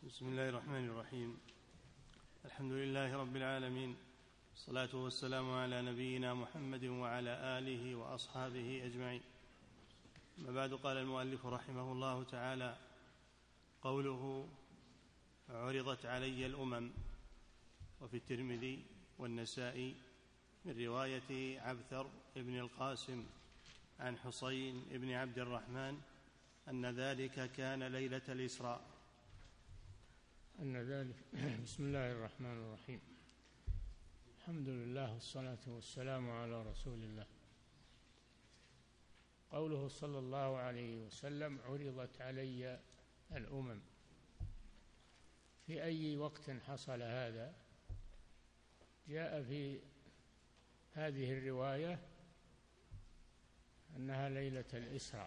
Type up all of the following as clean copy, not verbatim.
بسم الله الرحمن الرحيم. الحمد لله رب العالمين، الصلاة والسلام على نبينا محمد وعلى آله وأصحابه أجمعين. أما بعد، قال المؤلف رحمه الله تعالى: قوله عرضت علي الأمم. وفي الترمذي والنسائي من رواية عبثر بن القاسم عن حصين بن عبد الرحمن أن ذلك كان ليلة الإسراء. بسم الله الرحمن الرحيم. الحمد لله والصلاة والسلام على رسول الله. قوله صلى الله عليه وسلم: عرضت علي الأمم. في أي وقت حصل هذا؟ جاء في هذه الرواية أنها ليلة الإسراء،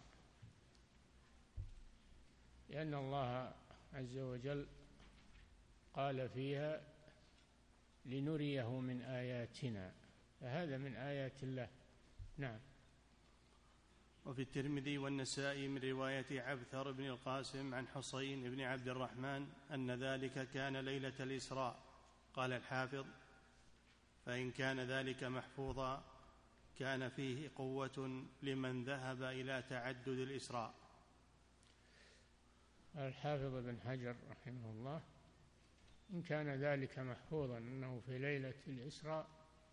لأن الله عز وجل قال فيها: لنريه من آياتنا، فهذا من آيات الله. نعم. وفي الترمذي والنسائي من رواية عبثر بن القاسم عن حصين بن عبد الرحمن أن ذلك كان ليلة الإسراء. قال الحافظ: فإن كان ذلك محفوظا كان فيه قوة لمن ذهب إلى تعدد الإسراء. الحافظ بن حجر رحمه الله: إن كان ذلك محفوظا أنه في ليلة الإسراء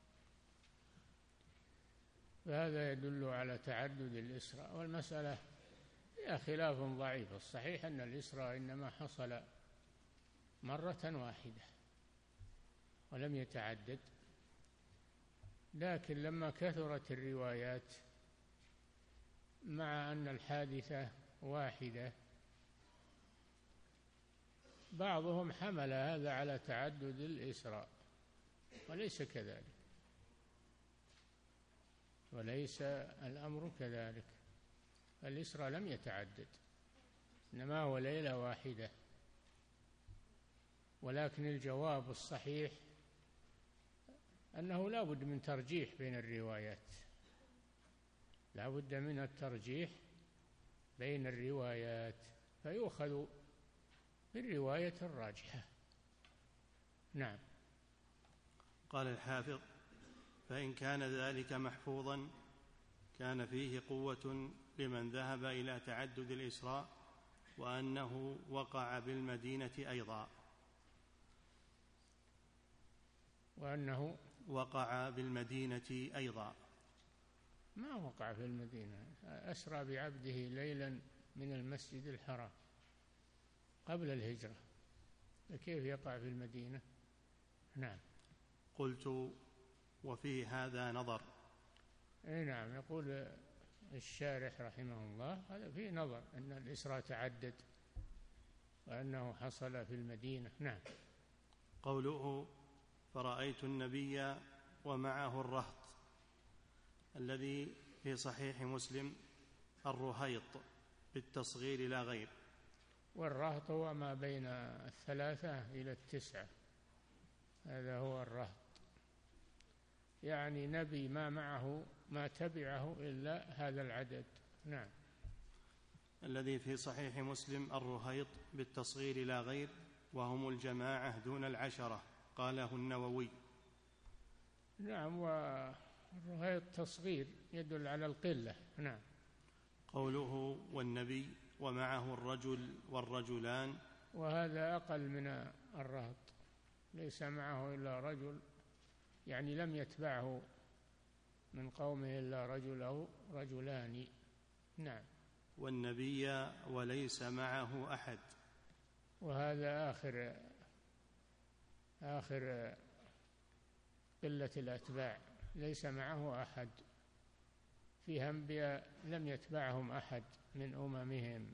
فهذا يدل على تعدد الإسراء، والمسألة فيها خلاف ضعيف. الصحيح أن الإسراء إنما حصل مرة واحدة ولم يتعدد، لكن لما كثرت الروايات مع أن الحادثة واحدة بعضهم حمل هذا على تعدد الإسراء، وليس كذلك، وليس الأمر كذلك. الإسراء لم يتعدد، إنما هو ليلة واحدة. ولكن الجواب الصحيح أنه لا بد من ترجيح بين الروايات، لا بد من الترجيح بين الروايات، فيؤخذ بالرواية الراجحة. نعم. قال الحافظ: فإن كان ذلك محفوظا كان فيه قوة لمن ذهب إلى تعدد الإسراء، وأنه وقع بالمدينة أيضا. وأنه وقع بالمدينة أيضا. ما وقع في المدينة، أسرى بعبده ليلا من المسجد الحرام قبل الهجرة، فكيف يقع في المدينة؟ نعم. قلت: وفي هذا نظر. أي نعم. يقول الشارح رحمه الله: هذا فيه نظر، أن الإسراء تعدد وأنه حصل في المدينة. نعم. قوله: فرأيت النبي ومعه الرهط، الذي في صحيح مسلم الرهيط بالتصغير لا غير. والرهط هو ما بين 3 إلى 9، هذا هو الرهط، يعني نبي ما معه ما تبعه إلا هذا العدد. نعم. الذي في صحيح مسلم الرهيط بالتصغير لا غير، وهم الجماعة دون 10، قاله النووي. نعم. والرهيط تصغير يدل على القلة. نعم. قوله: والنبي ومعه الرجل والرجلان، وهذا أقل من الرهط، ليس معه إلا رجل، يعني لم يتبعه من قومه إلا رجل أو رجلان. نعم. والنبي وليس معه أحد، وهذا آخر قلة الأتباع، ليس معه أحد. فيه أنبياء لم يتبعهم أحد من أممهم،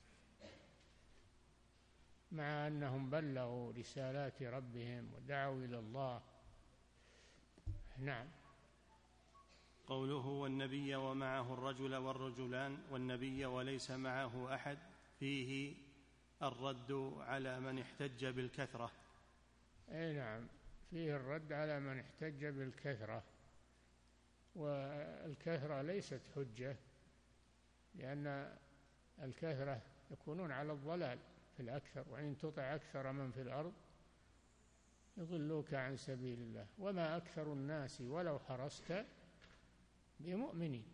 مع أنهم بلغوا رسالات ربهم ودعوا إلى الله. نعم. قوله: والنبي ومعه الرجل والرجلان، والنبي وليس معه أحد، فيه الرد على من احتج بالكثرة. أي نعم، فيه الرد على من احتج بالكثرة، والكثرة ليست حجة، لأن الكثرة يكونون على الضلال، في الأكثر، وإن تطع أكثر من في الأرض يضلوك عن سبيل الله وما أكثر الناس ولو حرصت بمؤمنين.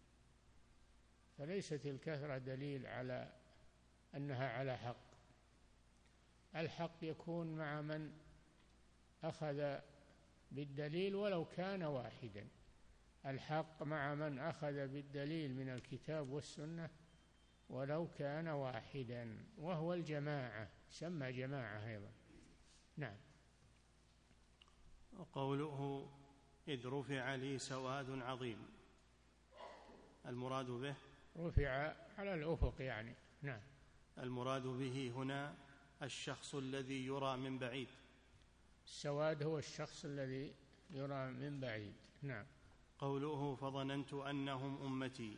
فليست الكثرة دليل على أنها على حق. الحق يكون مع من أخذ بالدليل ولو كان واحدا. الحق مع من أخذ بالدليل من الكتاب والسنة ولو كان واحدا، وهو الجماعة، سمى جماعة أيضا. نعم. قوله إذ رفع لي سواد عظيم، المراد به رفع على الأفق يعني. نعم. المراد به هنا الشخص الذي يرى من بعيد. السواد هو الشخص الذي يرى من بعيد. نعم. قوله فظننت أنهم أمتي،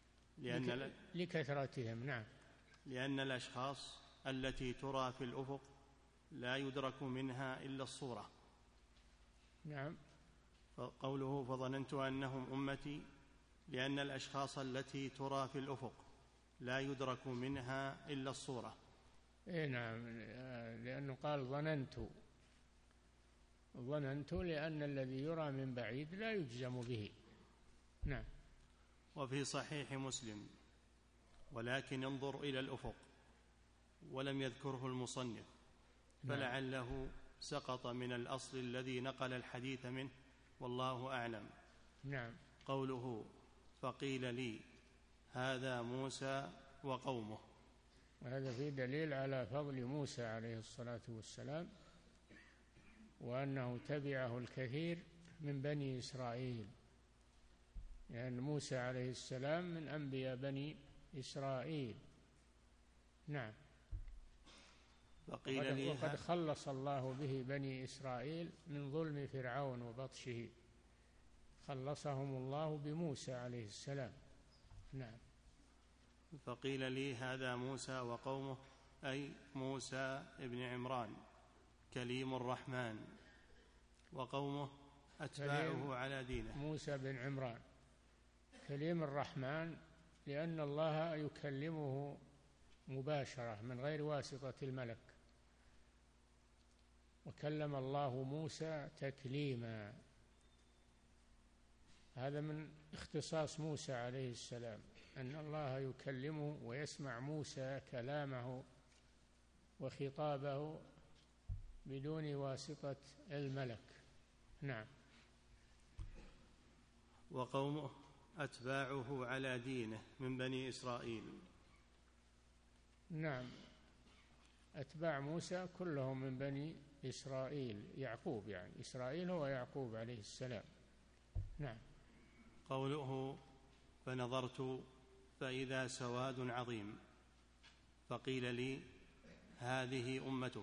لكثرتهم. نعم. لأن الأشخاص التي ترى في الأفق لا يدرك منها إلا الصورة. نعم. قوله فظننت أنهم أمتي لأن الأشخاص التي ترى في الأفق لا يدرك منها إلا الصورة. نعم، لأنه قال ظننت لأن الذي يرى من بعيد لا يجزم به. نعم. وفي صحيح مسلم ولكن انظر إلى الأفق، ولم يذكره المصنف، فلعله سقط من الأصل الذي نقل الحديث منه، والله أعلم. نعم. قوله فقيل لي هذا موسى وقومه، وهذا فيه دليل على فضل موسى عليه الصلاة والسلام، وأنه تبعه الكثير من بني إسرائيل، لأن موسى عليه السلام من أنبياء بني إسرائيل. نعم. وقد خلص الله به بني إسرائيل من ظلم فرعون وبطشه، خلصهم الله بموسى عليه السلام. نعم. فقيل لي هذا موسى وقومه، أي موسى ابن عمران كليم الرحمن، وقومه أتباعه على دينه. موسى بن عمران كليم الرحمن لأن الله يكلمه مباشرة من غير واسطة الملك، وكلم الله موسى تكليما. هذا من اختصاص موسى عليه السلام، أن الله يكلمه ويسمع موسى كلامه وخطابه بدون واسطة الملك. نعم. وقومه أتباعه على دينه من بني إسرائيل. نعم. أتباع موسى كلهم من بني إسرائيل، يعقوب يعني، إسرائيل هو يعقوب عليه السلام. نعم. قوله فنظرت فإذا سواد عظيم، فقيل لي هذه أمتك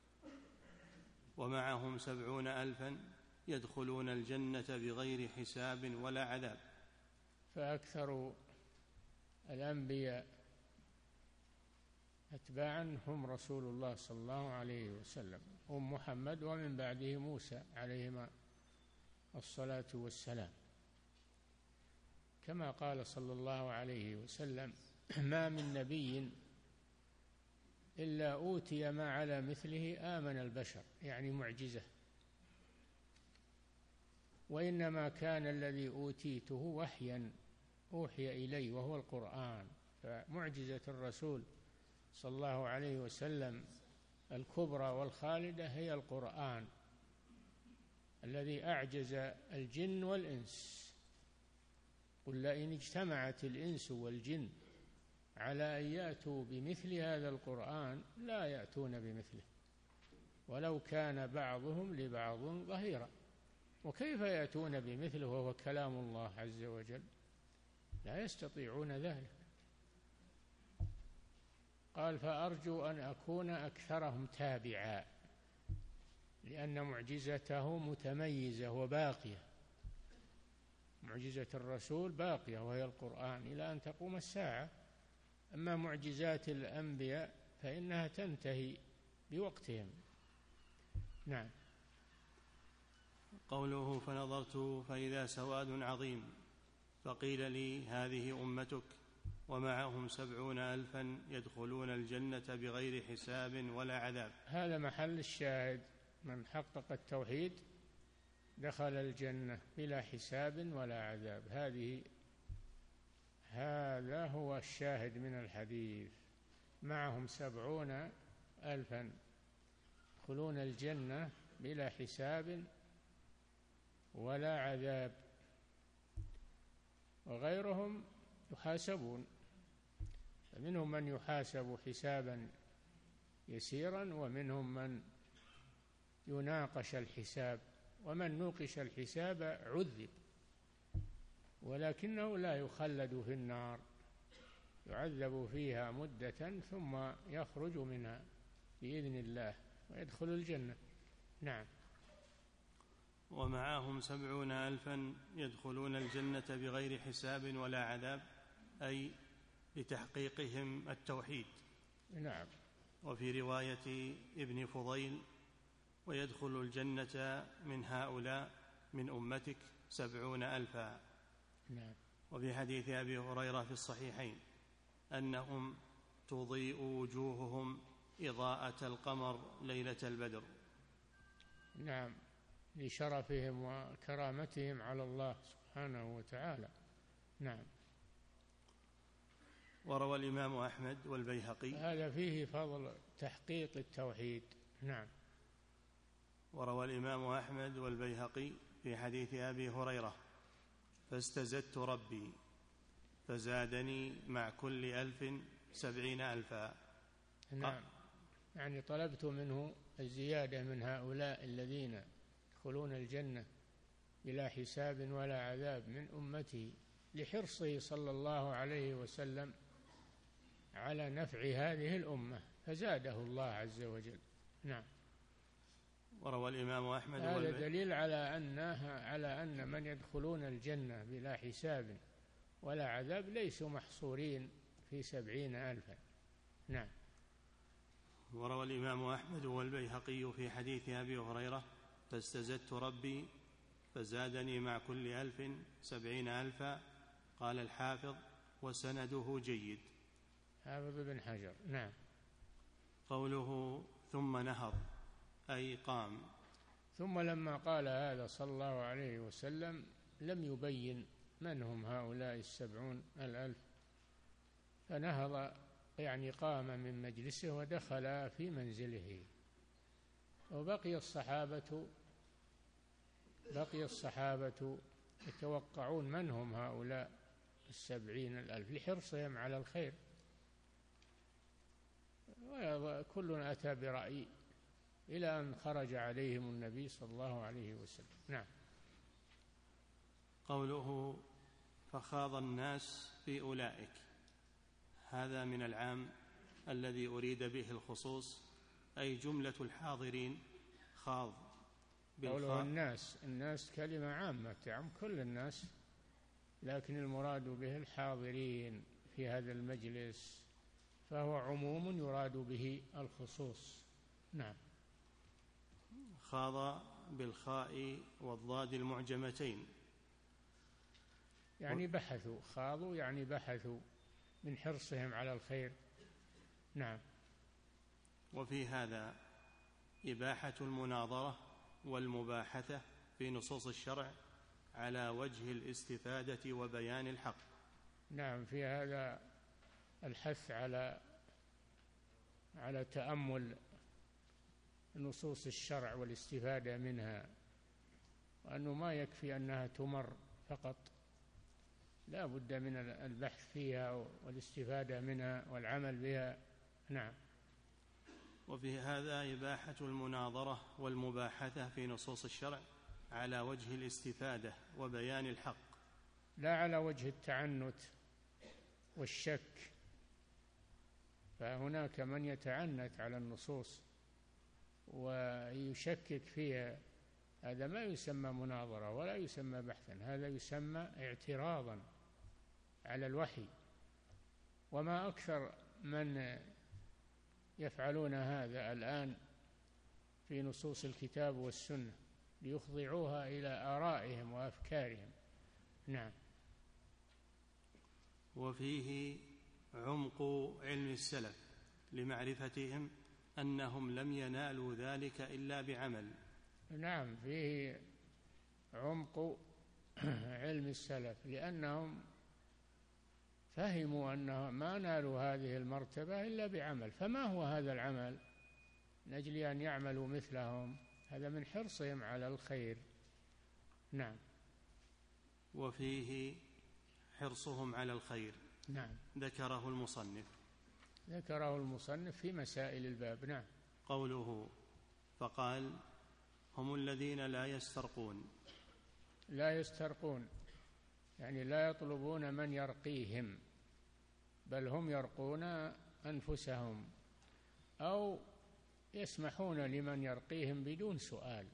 ومعهم 70,000 يدخلون الجنة بغير حساب ولا عذاب. فأكثر الأنبياء أتباعا هم رسول الله صلى الله عليه وسلم، هم محمد ومن بعده موسى عليهما الصلاة والسلام، كما قال صلى الله عليه وسلم ما من نبي إلا أوتي ما على مثله آمن البشر، يعني معجزة. وإنما كان الذي أوتيته وحيا أوحي إلي وهو القرآن. فمعجزة الرسول صلى الله عليه وسلم الكبرى والخالدة هي القرآن الذي أعجز الجن والإنس. قل لئن اجتمعت الإنس والجن على أن يأتوا بمثل هذا القرآن لا يأتون بمثله ولو كان بعضهم لبعض ظهيرا. وكيف يأتون بمثله وهو كلام الله عز وجل؟ لا يستطيعون ذلك. قال فأرجو أن أكون أكثرهم تابعا، لأن معجزته متميزة وباقية. معجزة الرسول باقية وهي القرآن إلى أن تقوم الساعة. أما معجزات الأنبياء فإنها تنتهي بوقتهم. نعم. قوله فنظرت فإذا سواد عظيم، فقيل لي هذه أمتك ومعهم 70,000 يدخلون الجنة بغير حساب ولا عذاب. هذا محل الشاهد، من حقق التوحيد دخل الجنة بلا حساب ولا عذاب. هذا هو الشاهد من الحديث. معهم 70,000 يدخلون الجنة بلا حساب ولا عذاب، وغيرهم يحاسبون، فمنهم من يحاسب حسابا يسيرا، ومنهم من يناقش الحساب، ومن نوقش الحساب عذب، ولكنه لا يخلد في النار، يعذب فيها مدة ثم يخرج منها بإذن الله ويدخل الجنة. نعم. ومعهم 70,000 يدخلون الجنة بغير حساب ولا عذاب، أي لتحقيقهم التوحيد. نعم. وفي رواية ابن فضيل: ويدخل الجنة من هؤلاء من أمتك 70,000. نعم. وفي حديث أبي هريرة في الصحيحين أنهم تضيء وجوههم إضاءة القمر ليلة البدر. نعم، لشرفهم وكرامتهم على الله سبحانه وتعالى. نعم. وروى الإمام أحمد والبيهقي، هذا فيه فضل تحقيق التوحيد. نعم. وروى الإمام أحمد والبيهقي في حديث أبي هريرة: فاستزدت ربي فزادني مع كل 1,000 70,000. نعم، يعني طلبت منه الزيادة من هؤلاء الذين يدخلون الجنة بلا حساب ولا عذاب من أمته، لحرصه صلى الله عليه وسلم على نفع هذه الأمة، فزاده الله عز وجل. نعم. وروى الإمام أحمد هذا دليل على أن من يدخلون الجنة بلا حساب ولا عذاب ليسوا محصورين في 70,000. نعم. وروى الإمام أحمد والبيهقي في حديث أبي هريرة: فاستزدت ربي فزادني مع كل 1,000 70,000. قال الحافظ: وسنده جيد. حافظ بن حجر. نعم. قوله ثم نهض أي قام. ثم لما قال هذا صلى الله عليه وسلم لم يبين من هم هؤلاء 70,000، فنهض يعني قام من مجلسه ودخل في منزله، وبقي الصحابة يتوقعون من هم هؤلاء 70,000 لحرصهم على الخير، وكل أتى برأي إلى أن خرج عليهم النبي صلى الله عليه وسلم. نعم. قوله فخاض الناس في أولئك، هذا من العام الذي أريد به الخصوص، أي جملة الحاضرين خاض قوله الناس كلمة عامة تعم كل الناس، لكن المراد به الحاضرين في هذا المجلس، فهو عموم يراد به الخصوص. نعم. خاض بالخاء والضاد المعجمتين، يعني بحثوا، خاضوا يعني بحثوا من حرصهم على الخير. نعم. وفي هذا إباحة المناظرة والمباحثة في نصوص الشرع على وجه الاستفادة وبيان الحق. نعم، في هذا الحث على تأمل نصوص الشرع والاستفادة منها، وأنه ما يكفي أنها تمر فقط، لا بد من البحث فيها والاستفادة منها والعمل بها. نعم. وفي هذا إباحة المناظرة والمباحثة في نصوص الشرع على وجه الاستفادة وبيان الحق، لا على وجه التعنت والشك، فهناك من يتعنت على النصوص ويشكك فيها، هذا ما يسمى مناظرة ولا يسمى بحثا، هذا يسمى اعتراضا على الوحي. وما أكثر من يفعلون هذا الآن في نصوص الكتاب والسنة ليخضعوها إلى آرائهم وأفكارهم. نعم. وفيه عمق علم السلف لمعرفتهم أنهم لم ينالوا ذلك إلا بعمل. نعم، فيه عمق علم السلف، لأنهم فهموا أنهم ما نالوا هذه المرتبة إلا بعمل. فما هو هذا العمل؟ من أجل أن يعملوا مثلهم، هذا من حرصهم على الخير. نعم. وفيه حرصهم على الخير. نعم. ذكره المصنف في مسائل الباب. نعم. قوله فقال هم الذين لا يسترقون، يعني لا يطلبون من يرقيهم، بل هم يرقون أنفسهم، أو يسمحون لمن يرقيهم بدون سؤال،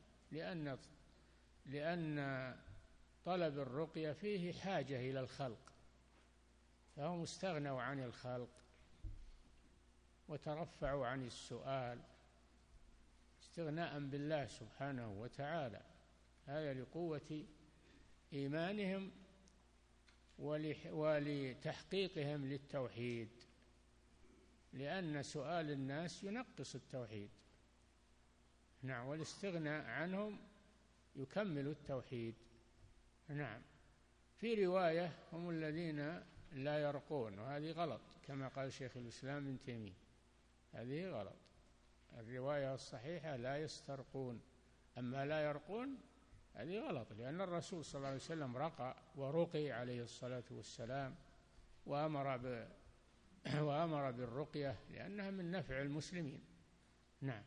لأن طلب الرقية فيه حاجة إلى الخلق، فهم استغنوا عن الخلق وترفعوا عن السؤال استغناء بالله سبحانه وتعالى. هذا لقوة إيمانهم ولتحقيقهم للتوحيد، لأن سؤال الناس ينقص التوحيد. نعم. والاستغناء عنهم يكمل التوحيد. نعم. في رواية هم الذين لا يرقون، وهذه غلط كما قال شيخ الإسلام ابن تيمية، هذه غلط. الرواية الصحيحة لا يسترقون، أما لا يرقون هذه غلط، لأن الرسول صلى الله عليه وسلم رقى ورقي عليه الصلاة والسلام، وأمر بالرقية لأنها من نفع المسلمين. نعم.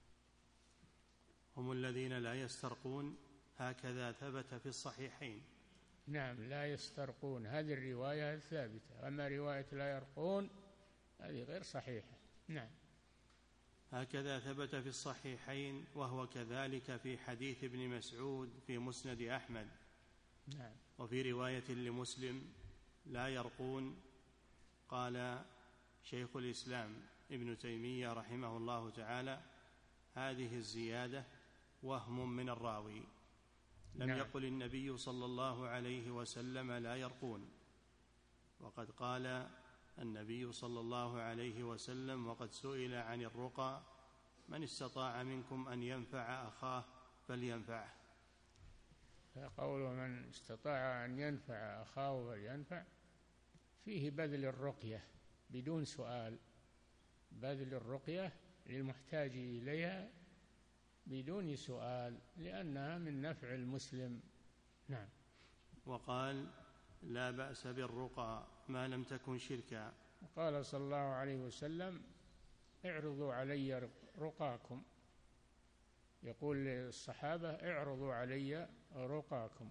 هم الذين لا يسترقون، هكذا ثبت في الصحيحين. نعم، لا يسترقون هذه الرواية الثابتة، أما رواية لا يرقون هذه غير صحيحة. نعم. هكذا ثبت في الصحيحين، وهو كذلك في حديث ابن مسعود في مسند أحمد. نعم. وفي رواية لمسلم لا يرقون. قال شيخ الإسلام ابن تيمية رحمه الله تعالى هذه الزيادة وهم من الراوي، لم يقل النبي صلى الله عليه وسلم لا يرقون، وقد قال النبي صلى الله عليه وسلم وقد سئل عن الرقى من استطاع منكم أن ينفع أخاه فلينفعه. فقوله من استطاع أن ينفع أخاه فلينفع فيه بذل الرقية بدون سؤال، بذل الرقية للمحتاج إليها بدون سؤال، لأنها من نفع المسلم. نعم. وقال لا بأس بالرقى ما لم تكن شركا. قال صلى الله عليه وسلم اعرضوا علي رقاكم، يقول للصحابة اعرضوا علي رقاكم،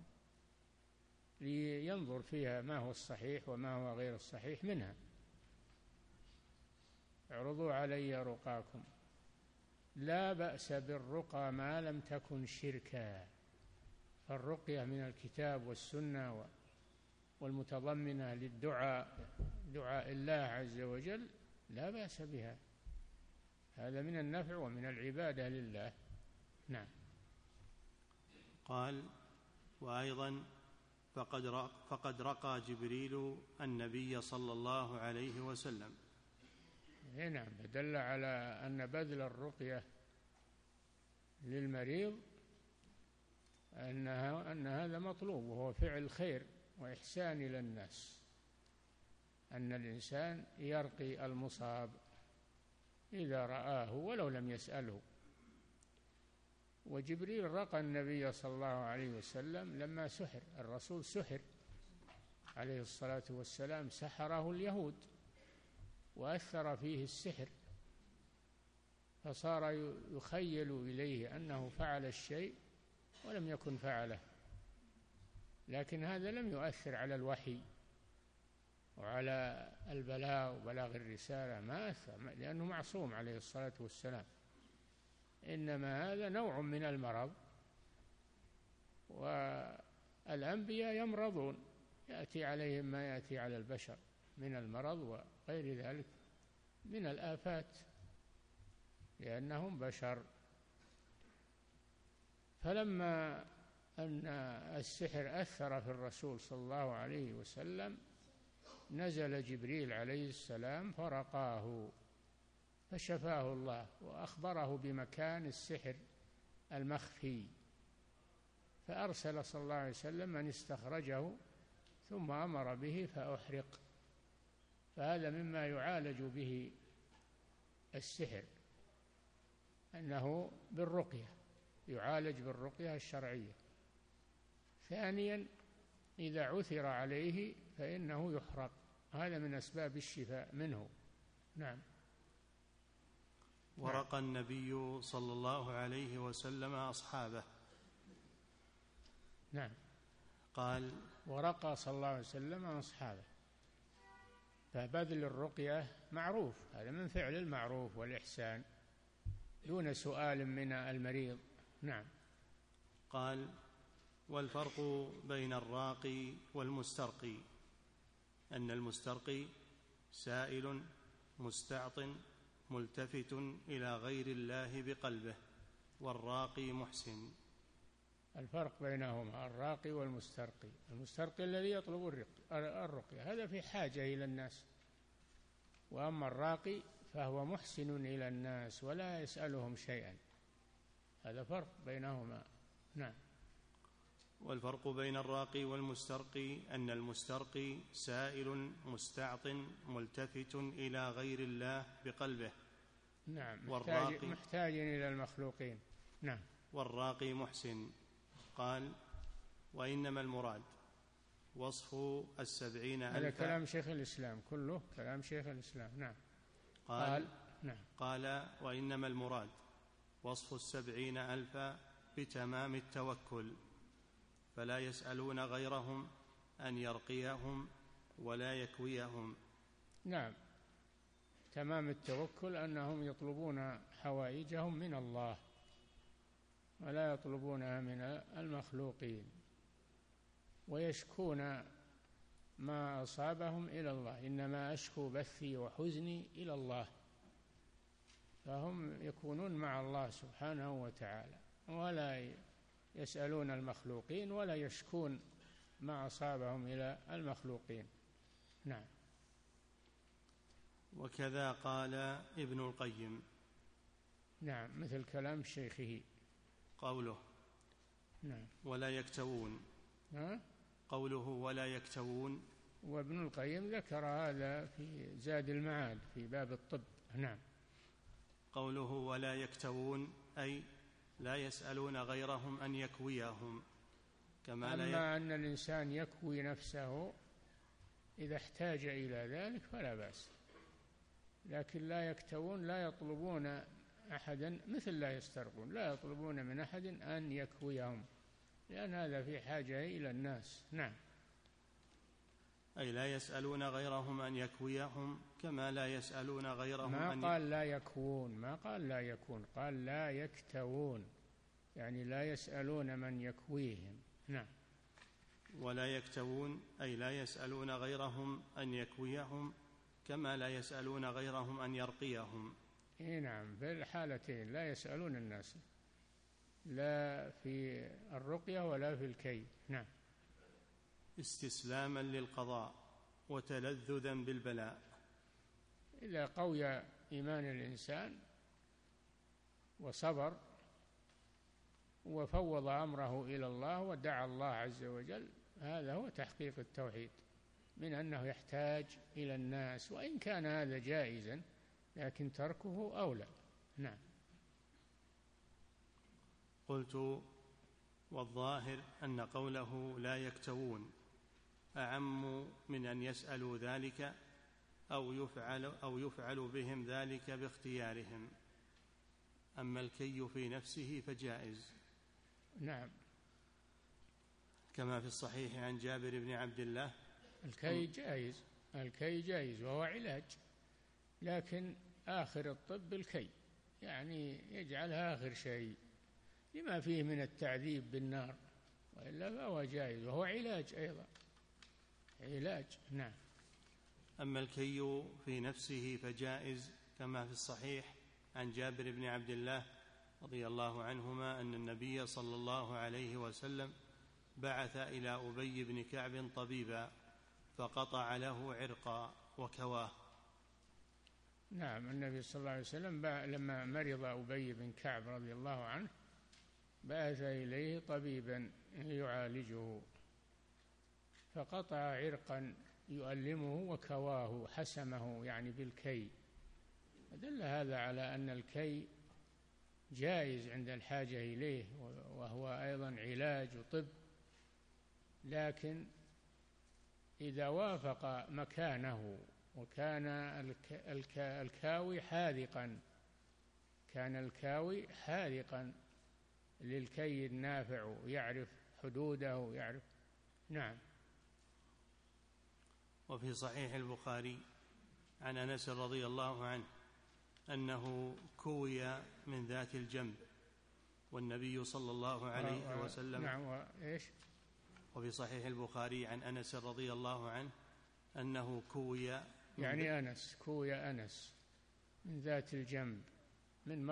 لينظر فيها ما هو الصحيح وما هو غير الصحيح منها. اعرضوا علي رقاكم. لا بأس بالرقى ما لم تكن شركا، فالرقية من الكتاب والسنة والمتضمنة للدعاء، دعاء الله عز وجل، لا بأس بها، هذا من النفع ومن العبادة لله. نعم. قال وأيضا فقد رقى جبريل النبي صلى الله عليه وسلم. نعم، دل على أن بذل الرقية للمريض أن هذا مطلوب، وهو فعل خير وإحسان إلى الناس، أن الإنسان يرقي المصاب إذا رآه ولو لم يسأله. وجبريل رقى النبي صلى الله عليه وسلم لما سحر، الرسول سحر عليه الصلاة والسلام، سحره اليهود وأثر فيه السحر، فصار يخيل إليه أنه فعل الشيء ولم يكن فعله، لكن هذا لم يؤثر على الوحي وعلى البلاغ وبلاغ الرسالة، ما أثر، لأنه معصوم عليه الصلاة والسلام. إنما هذا نوع من المرض، والأنبياء يمرضون، يأتي عليهم ما يأتي على البشر من المرض وغير ذلك من الآفات، لأنهم بشر. فلما أن السحر أثر في الرسول صلى الله عليه وسلم نزل جبريل عليه السلام فرقاه فشفاه الله وأخبره بمكان السحر المخفي، فأرسل صلى الله عليه وسلم من استخرجه ثم أمر به فأحرق. فهذا مما يعالج به السحر، أنه بالرقية، يعالج بالرقية الشرعية. ثانيا إذا عثر عليه فإنه يحرق، هذا من أسباب الشفاء منه. نعم. ورقى النبي صلى الله عليه وسلم أصحابه. نعم. قال: ورقى صلى الله عليه وسلم أصحابه. فبذل الرقية معروف، هذا من فعل المعروف والإحسان دون سؤال من المريض. نعم. قال: والفرق بين الراقي والمسترقي أن المسترقي سائل مستعط ملتفت إلى غير الله بقلبه، والراقي محسن. الفرق بينهما الراقي والمسترقي: المسترقي الذي يطلب الرقية هذا في حاجة إلى الناس، وأما الراقي فهو محسن إلى الناس ولا يسألهم شيئا، هذا فرق بينهما. نعم. والفرق بين الراقي والمسترقي أن المسترقي سائل مستعط ملتفت إلى غير الله بقلبه. نعم. محتاج إلى المخلوقين. نعم. والراقي محسن. قال: وإنما المراد وصف 70,000. هذا كلام شيخ الإسلام، كله كلام شيخ الإسلام. نعم. قال: وإنما المراد وصف 70,000 بتمام التوكل، فلا يسألون غيرهم أن يرقيهم ولا يكويهم. نعم. تمام التوكل أنهم يطلبون حوائجهم من الله ولا يطلبونها من المخلوقين، ويشكون ما أصابهم إلى الله. إنما أشكو بثي وحزني إلى الله، فهم يكونون مع الله سبحانه وتعالى ولا يسألون المخلوقين ولا يشكون ما أصابهم إلى المخلوقين. نعم. وكذا قال ابن القيم. نعم، مثل كلام شيخه قوله: نعم. ولا يكتوون. قوله ولا يكتوون، وابن القيم ذكر هذا في زاد المعاد في باب الطب. نعم. قوله ولا يكتوون أي لا يسألون غيرهم أن يكويهم، كما أما أن الإنسان يكوي نفسه إذا احتاج إلى ذلك فلا بأس، لكن لا يكتوون، لا يطلبون أحدا، مثل لا يسترقون، لا يطلبون من أحد أن يكويهم، لأن هذا في حاجة إلى الناس. نعم. أي لا يسألون غيرهم أن يكويهم كما لا يسألون غيرهم ما قال لا يكوون، ما قال لا يكون، قال لا يكتوون، يعني لا يسألون من يكويهم. نعم. ولا يكتوون أي لا يسألون غيرهم أن يكويهم كما لا يسألون غيرهم أن يرقيهم. نعم، في الحالتين لا يسألون الناس، لا في الرقية ولا في الكي. نعم. استسلاما للقضاء وتلذذا بالبلاء. إذا قوي إيمان الإنسان وصبر وفوض أمره إلى الله ودعا الله عز وجل، هذا هو تحقيق التوحيد، من أنه يحتاج إلى الناس، وإن كان هذا جائزا لكن تركه أولى. نعم. قلت: والظاهر أن قوله لا يكتوون أعم من أن يسألوا ذلك أو يفعل بهم ذلك باختيارهم. أما الكي في نفسه فجائز. نعم. كما في الصحيح عن جابر بن عبد الله. الكي جائز، الكي جائز وهو علاج، لكن آخر الطب الكي، يعني يجعلها آخر شيء لما فيه من التعذيب بالنار، وإلا فهو جائز وهو علاج أيضا، علاج. نعم. أما الكي في نفسه فجائز، كما في الصحيح عن جابر بن عبد الله رضي الله عنهما أن النبي صلى الله عليه وسلم بعث إلى أبي بن كعب طبيبا فقطع له عرقا وكواه. نعم، النبي صلى الله عليه وسلم لما مرض أبي بن كعب رضي الله عنه بعث إليه طبيبا يعالجه، فقطع عرقا يؤلمه وكواه، حسمه يعني بالكي. دل هذا على أن الكي جائز عند الحاجة إليه، وهو أيضا علاج وطب، لكن إذا وافق مكانه وكان الكاوي حاذقا، كان الكاوي حاذقا للكي النافع ويعرف حدوده ويعرف. نعم. وفي صحيح البخاري عن أنس رضي الله عنه أنه كوي من ذات الجنب والنبي صلى الله عليه وسلم. نعم. وإيش؟ وفي صحيح البخاري عن أنس رضي الله عنه أنه كوي يعني أنس كوي أنس من ذات الجنب من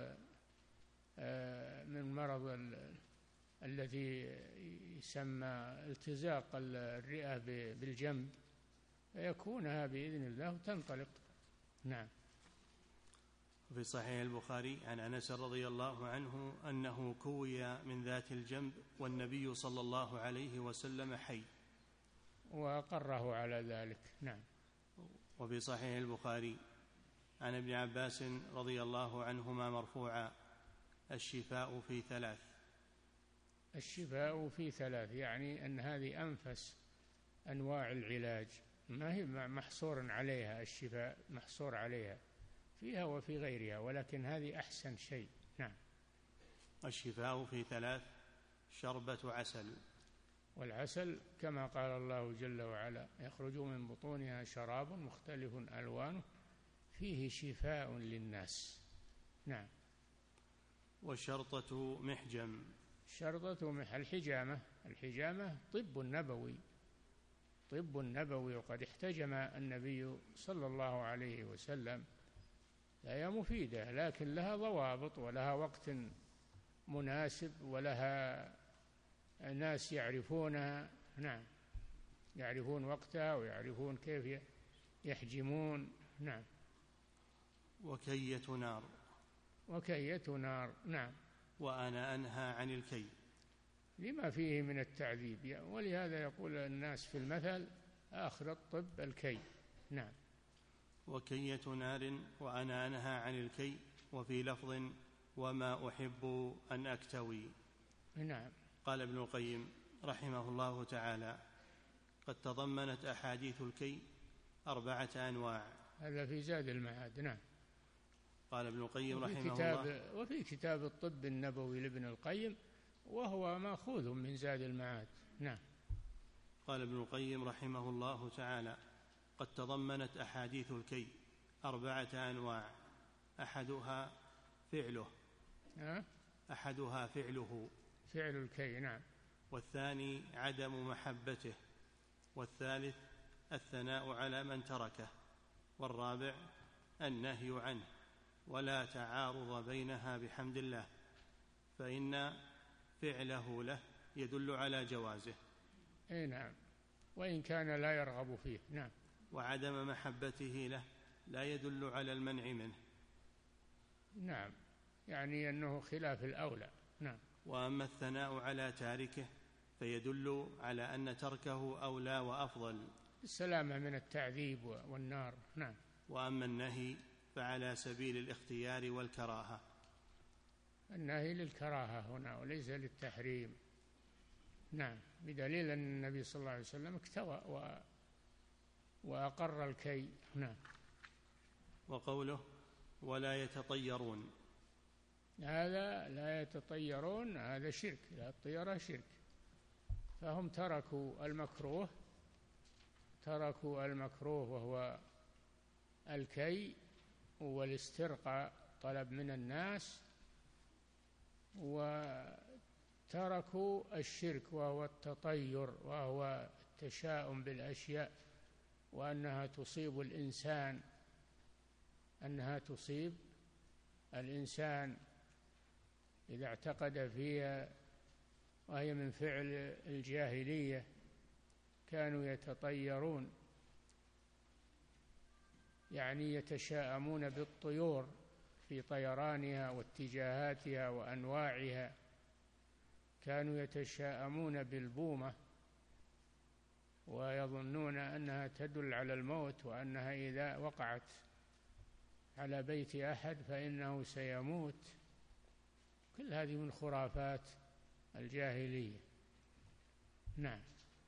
مرض الذي يسمى التزاق الرئة بالجنب، فيكونها بإذن الله وتنطلق. نعم. في صحيح البخاري عن أنس رضي الله عنه أنه كوي من ذات الجنب والنبي صلى الله عليه وسلم حي، وأقره على ذلك. نعم. وفي صحيح البخاري عن ابن عباس رضي الله عنهما مرفوعا: الشفاء في ثلاث. الشفاء في ثلاث يعني أن هذه أنفس أنواع العلاج، ما هي محصور عليها، الشفاء محصور عليها فيها وفي غيرها، ولكن هذه أحسن شيء. نعم. الشفاء في ثلاث: شربة عسل. والعسل كما قال الله جل وعلا: يخرج من بطونها شراب مختلف ألوانه فيه شفاء للناس. نعم. والشرطة محجم. الشرطة الحجامة طب نبوي، وقد احتجم النبي صلى الله عليه وسلم. هي مفيدة لكن لها ضوابط ولها وقت مناسب ولها ناس يعرفونها. نعم، يعرفون وقتها ويعرفون كيف يحجمون. نعم. وكية نار. نعم. وأنا أنهى عن الكي لما فيه من التعذيب، ولهذا يقول الناس في المثل: آخر الطب الكي. نعم. وكية نار وأنا أنهى عن الكي. وفي لفظ: وما أحب أن أكتوي. نعم. قال ابن القيم رحمه الله تعالى: قد تضمنت أحاديث الكي 4 أنواع. هذا في زاد المعاد. نعم. قال ابن القيم رحمه الله: وفي كتاب الطب النبوي لابن القيم، وهو مأخوذ من زاد المعاد. نعم. قال ابن القيم رحمه الله تعالى: قد تضمنت أحاديث الكي 4 أنواع: أحدها فعله فعل الكي. نعم. والثاني عدم محبته. والثالث الثناء على من تركه. والرابع النهي عنه، ولا تعارض بينها بحمد الله، فإن فعله له يدل على جوازه. نعم، وإن كان لا يرغب فيه. نعم. وعدم محبته له لا يدل على المنع منه. نعم، يعني أنه خلاف الأولى. نعم. وأما الثناء على تاركه فيدل على أن تركه أولى وأفضل، السلامة من التعذيب والنار. نعم. وأما النهي فعلى سبيل الاختيار والكراهة. النهي للكراهة هنا وليس للتحريم. نعم، بدليل أن النبي صلى الله عليه وسلم اكتوى وأقر الكي. نعم. وقوله: ولا يتطيرون. هذا لا يتطيرون، هذا شرك، لا الطيرة شرك. فهم تركوا المكروه وهو الكي والاسترقاء، طلب من الناس، وتركوا الشرك وهو التطير، وهو التشاؤم بالأشياء، وأنها تصيب الإنسان إذا اعتقد فيها، وهي من فعل الجاهلية. كانوا يتطيرون، يعني يتشاءمون بالطيور في طيرانها واتجاهاتها وأنواعها. كانوا يتشاءمون بالبومة ويظنون أنها تدل على الموت، وأنها إذا وقعت على بيت أحد فإنه سيموت. كل هذه من خرافات الجاهلية. نعم.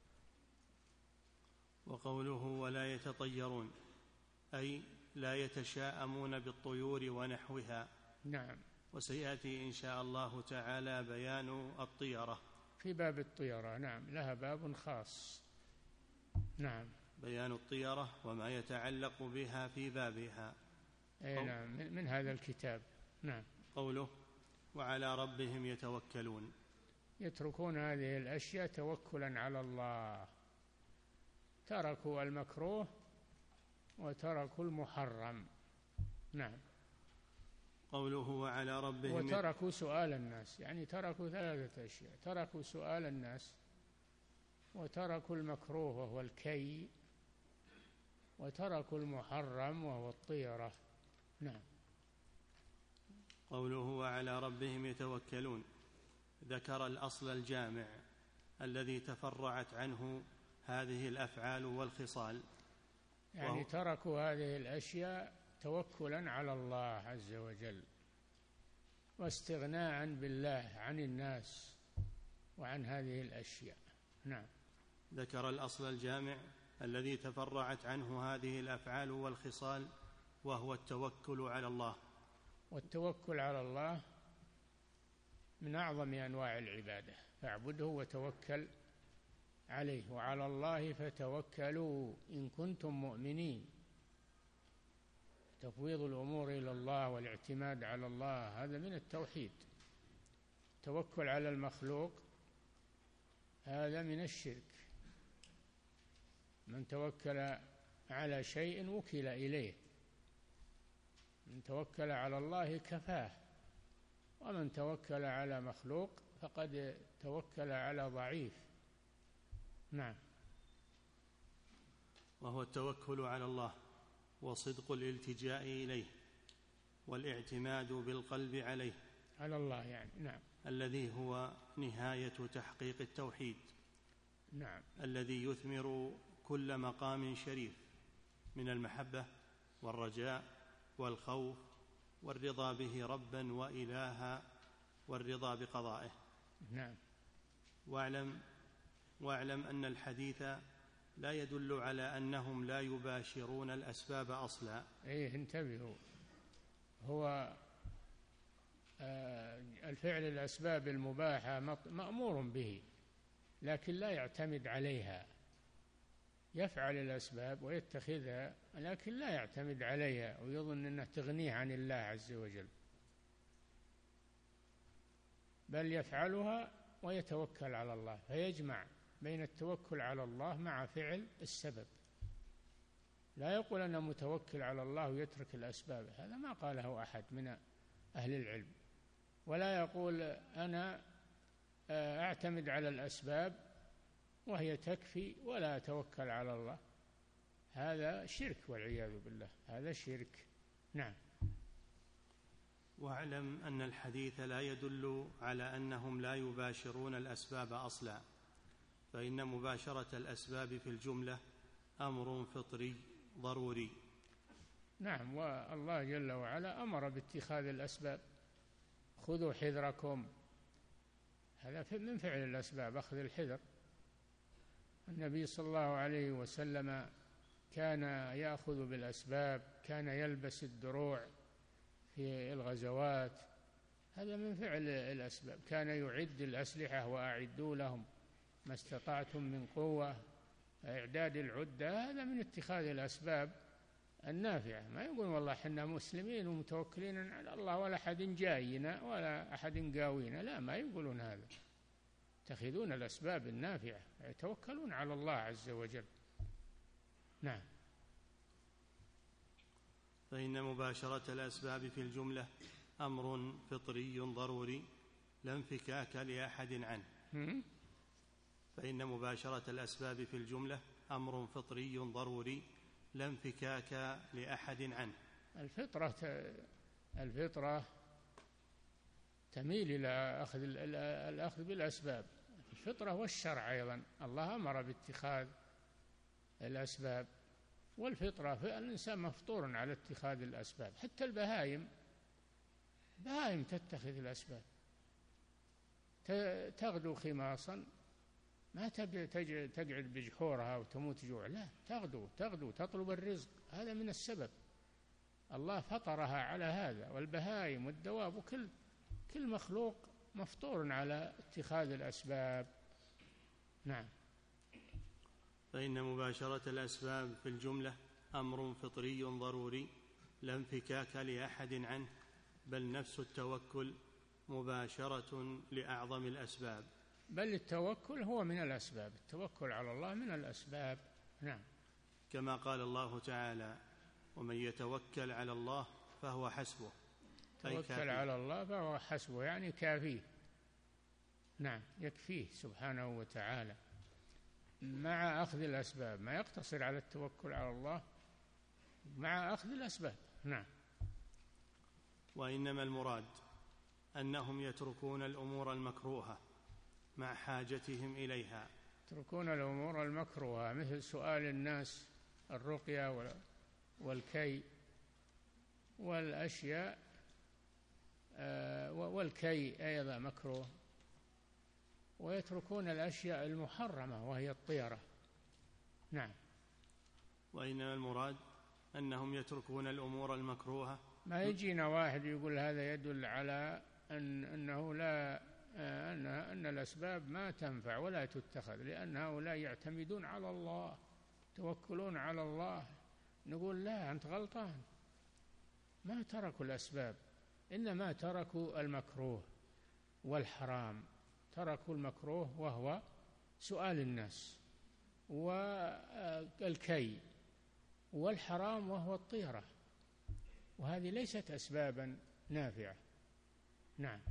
وقوله ولا يتطيرون أي لا يتشاءمون بالطيور ونحوها. نعم. وسيأتي إن شاء الله تعالى بيان الطيرة في باب الطيرة، نعم، لها باب خاص. نعم. بيان الطيرة وما يتعلق بها في بابها. نعم، من هذا الكتاب. نعم. قوله وعلى ربهم يتوكلون، يتركون هذه الأشياء توكلا على الله، تركوا المكروه وتركوا المحرم. نعم. قوله وعلى ربهم وتركوا سؤال الناس، يعني تركوا 3 أشياء: تركوا سؤال الناس، وتركوا المكروه وهو الكي، وتركوا المحرم وهو الطيرة. نعم. قوله وعلى ربهم يتوكلون ذكر الأصل الجامع الذي تفرعت عنه هذه الأفعال والخصال، يعني تركوا هذه الأشياء توكلا على الله عز وجل، واستغناء بالله عن الناس وعن هذه الأشياء. نعم. ذكر الأصل الجامع الذي تفرعت عنه هذه الأفعال والخصال، وهو التوكل على الله. والتوكل على الله من أعظم أنواع العبادة، فاعبده وتوكل عليه، وعلى الله فتوكلوا إن كنتم مؤمنين. تفويض الأمور إلى الله والاعتماد على الله هذا من التوحيد. التوكل على المخلوق هذا من الشرك. من توكل على شيء وكل إليه، من توكل على الله كفاه، ومن توكل على مخلوق فقد توكل على ضعيف. نعم. وهو التوكل على الله وصدق الالتجاء إليه والاعتماد بالقلب عليه، على الله يعني. نعم. الذي هو نهاية تحقيق التوحيد. نعم. الذي يثمر كل مقام شريف من المحبة والرجاء والخوف والرضا به ربا وإلها والرضا بقضائه. نعم. واعلم أن الحديث لا يدل على أنهم لا يباشرون الأسباب أصلا. انتبهوا، هو الفعل الأسباب المباحة مأمور به، لكن لا يعتمد عليها. يفعل الأسباب ويتخذها، لكن لا يعتمد عليها ويظن أنها تغنيه عن الله عز وجل، بل يفعلها ويتوكل على الله، فيجمع بين التوكل على الله مع فعل السبب. لا يقول أنا متوكل على الله ويترك الأسباب، هذا ما قاله أحد من أهل العلم. ولا يقول أنا أعتمد على الأسباب وهي تكفي ولا أتوكل على الله، هذا شرك والعياذ بالله، هذا شرك. نعم. واعلم أن الحديث لا يدل على أنهم لا يباشرون الأسباب أصلا، فإن مباشرة الأسباب في الجملة أمر فطري ضروري. نعم. والله جل وعلا أمر باتخاذ الأسباب: خذوا حذركم، هذا من فعل الأسباب، أخذ الحذر. النبي صلى الله عليه وسلم كان يأخذ بالأسباب، كان يلبس الدروع في الغزوات، هذا من فعل الأسباب. كان يعد الأسلحة وأعدوا لهم ما استطعتم من قوة، إعداد العدة هذا من اتخاذ الأسباب النافعة. ما يقول والله حنا مسلمين ومتوكلين على الله ولا أحد جاينا ولا أحد قاوينا، لا، ما يقولون هذا. يتخذون الأسباب النافعة، يتوكلون على الله عز وجل. نعم. فإن مباشرة الأسباب في الجملة أمر فطري ضروري لا انفكاك لأحد عنه. فإن مباشرة الأسباب في الجملة أمر فطري ضروري لا انفكاك لأحد عنه. الفطرة تميل إلى الأخذ بالأسباب، الفطرة والشرع أيضا، الله أمر باتخاذ الأسباب، والفطرة الإنسان مفطور على اتخاذ الأسباب. حتى البهائم تتخذ الأسباب، تغدو خماصا، ما تقعد بجحورها وتموت جوع، لا، تغدو تطلب الرزق، هذا من السبب، الله فطرها على هذا. والبهائم والدواب وكل مخلوق مفطور على اتخاذ الأسباب. نعم. فإن مباشرة الأسباب في الجملة أمر فطري ضروري لا انفكاك لأحد عنه، بل نفس التوكل مباشرة لأعظم الأسباب. بل التوكل هو من الأسباب، التوكل على الله من الأسباب. نعم. كما قال الله تعالى: ومن يتوكل على الله فهو حسبه. توكل على الله فهو حسبه، يعني كافيه. نعم، يكفيه سبحانه وتعالى مع أخذ الأسباب، ما يقتصر على التوكل على الله مع أخذ الأسباب. نعم. وإنما المراد أنهم يتركون الأمور المكروهة مع حاجتهم إليها. يتركون الأمور المكروهة مثل سؤال الناس الرقية والكي والأشياء، والكي أيضا مكروه. ويتركون الأشياء المحرمة وهي الطيرة. نعم. وإنما المراد أنهم يتركون الأمور المكروهة. ما يجينا واحد يقول هذا يدل على أنه لا أن الأسباب ما تنفع ولا تتخذ، لأن هؤلاء يعتمدون على الله، توكلون على الله. نقول لا، أنت غلطان، ما تركوا الأسباب، إنما تركوا المكروه والحرام. تركوا المكروه وهو سؤال الناس، والكي، والحرام وهو الطيرة، وهذه ليست أسبابا نافعة. نعم.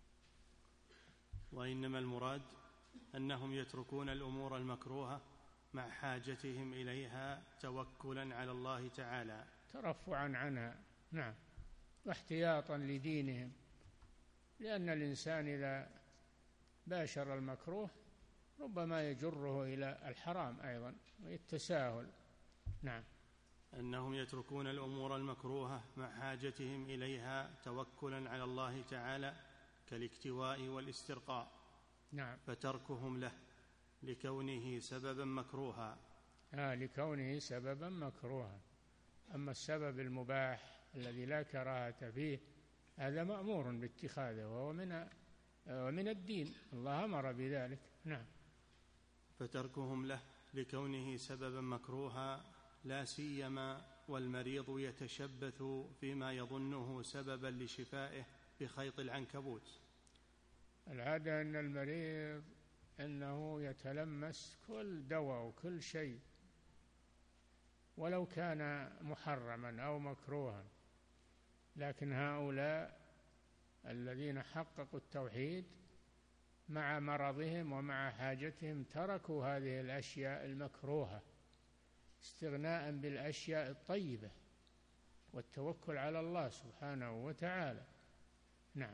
وإنما المراد أنهم يتركون الأمور المكروهة مع حاجتهم إليها توكلا على الله تعالى، ترفعا عنها. نعم. واحتياطا لدينهم، لأن الإنسان إذا باشر المكروه ربما يجره إلى الحرام أيضا والتساهل. نعم. أنهم يتركون الأمور المكروهة مع حاجتهم إليها توكلا على الله تعالى كالاكتواء والاسترقاء. نعم. فتركهم له لكونه سببا مكروها. لكونه سببا مكروها. أما السبب المباح الذي لا كراهة فيه هذا مأمور باتخاذه، وهو من الدين، الله أمر بذلك. نعم. فتركهم له لكونه سببا مكروها، لا سيما والمريض يتشبث فيما يظنه سببا لشفائه بخيط العنكبوت. العادة أن المريض أنه يتلمس كل دواء وكل شيء ولو كان محرما أو مكروها، لكن هؤلاء الذين حققوا التوحيد مع مرضهم ومع حاجتهم تركوا هذه الأشياء المكروهة استغناء بالأشياء الطيبة والتوكل على الله سبحانه وتعالى. نعم.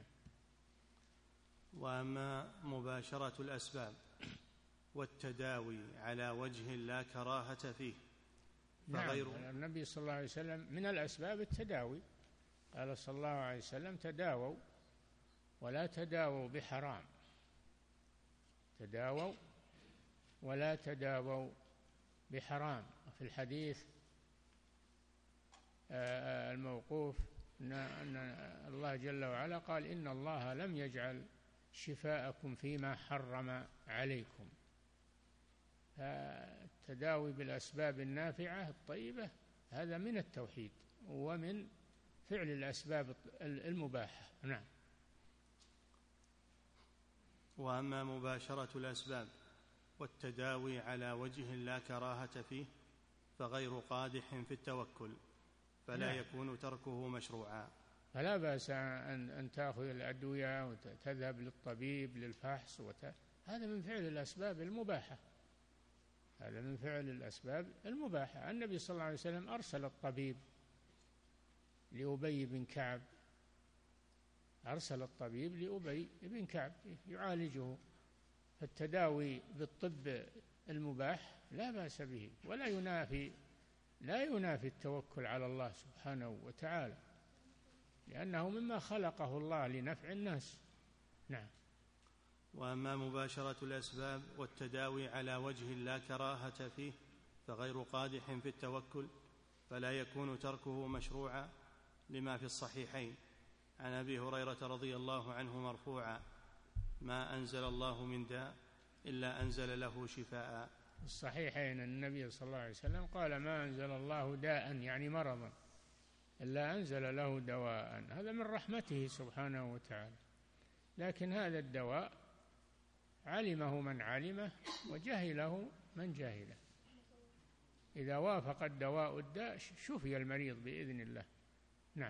وأما مباشرة الأسباب والتداوي على وجه لا كراهة فيه فغير. نعم. النبي صلى الله عليه وسلم من الأسباب التداوي، قال صلى الله عليه وسلم: تداووا ولا تداووا بحرام، تداووا ولا تداووا بحرام. في الحديث الموقوف أن الله جل وعلا قال: إن الله لم يجعل شفاءكم فيما حرم عليكم. فالتداوي بالأسباب النافعة الطيبة هذا من التوحيد ومن فعل الأسباب المباحة. نعم. وأما مباشرة الأسباب والتداوي على وجه لا كراهة فيه فغير قادح في التوكل، فلا يكون تركه مشروعا. فلا بأس أن تأخذ الأدوية وتذهب للطبيب للفحص هذا من فعل الأسباب المباحة، هذا من فعل الأسباب المباحة. النبي صلى الله عليه وسلم أرسل الطبيب لأبي بن كعب، أرسل الطبيب لأبي بن كعب يعالجه. فالتداوي بالطب المباح لا بأس به، لا ينافي التوكل على الله سبحانه وتعالى، لأنه مما خلقه الله لنفع الناس. نعم. وأما مباشرة الأسباب والتداوي على وجه لا كراهة فيه فغير قادح في التوكل، فلا يكون تركه مشروعا، لما في الصحيحين عن أبي هريرة رضي الله عنه مرفوعا: ما أنزل الله من داء إلا أنزل له شفاء. الصحيحين النبي صلى الله عليه وسلم قال: ما أنزل الله داء يعني مرضا إلا أنزل له دواء. هذا من رحمته سبحانه وتعالى. لكن هذا الدواء علمه من علمه وجهله من جهله. إذا وافق الدواء الداء شفي المريض بإذن الله. نعم.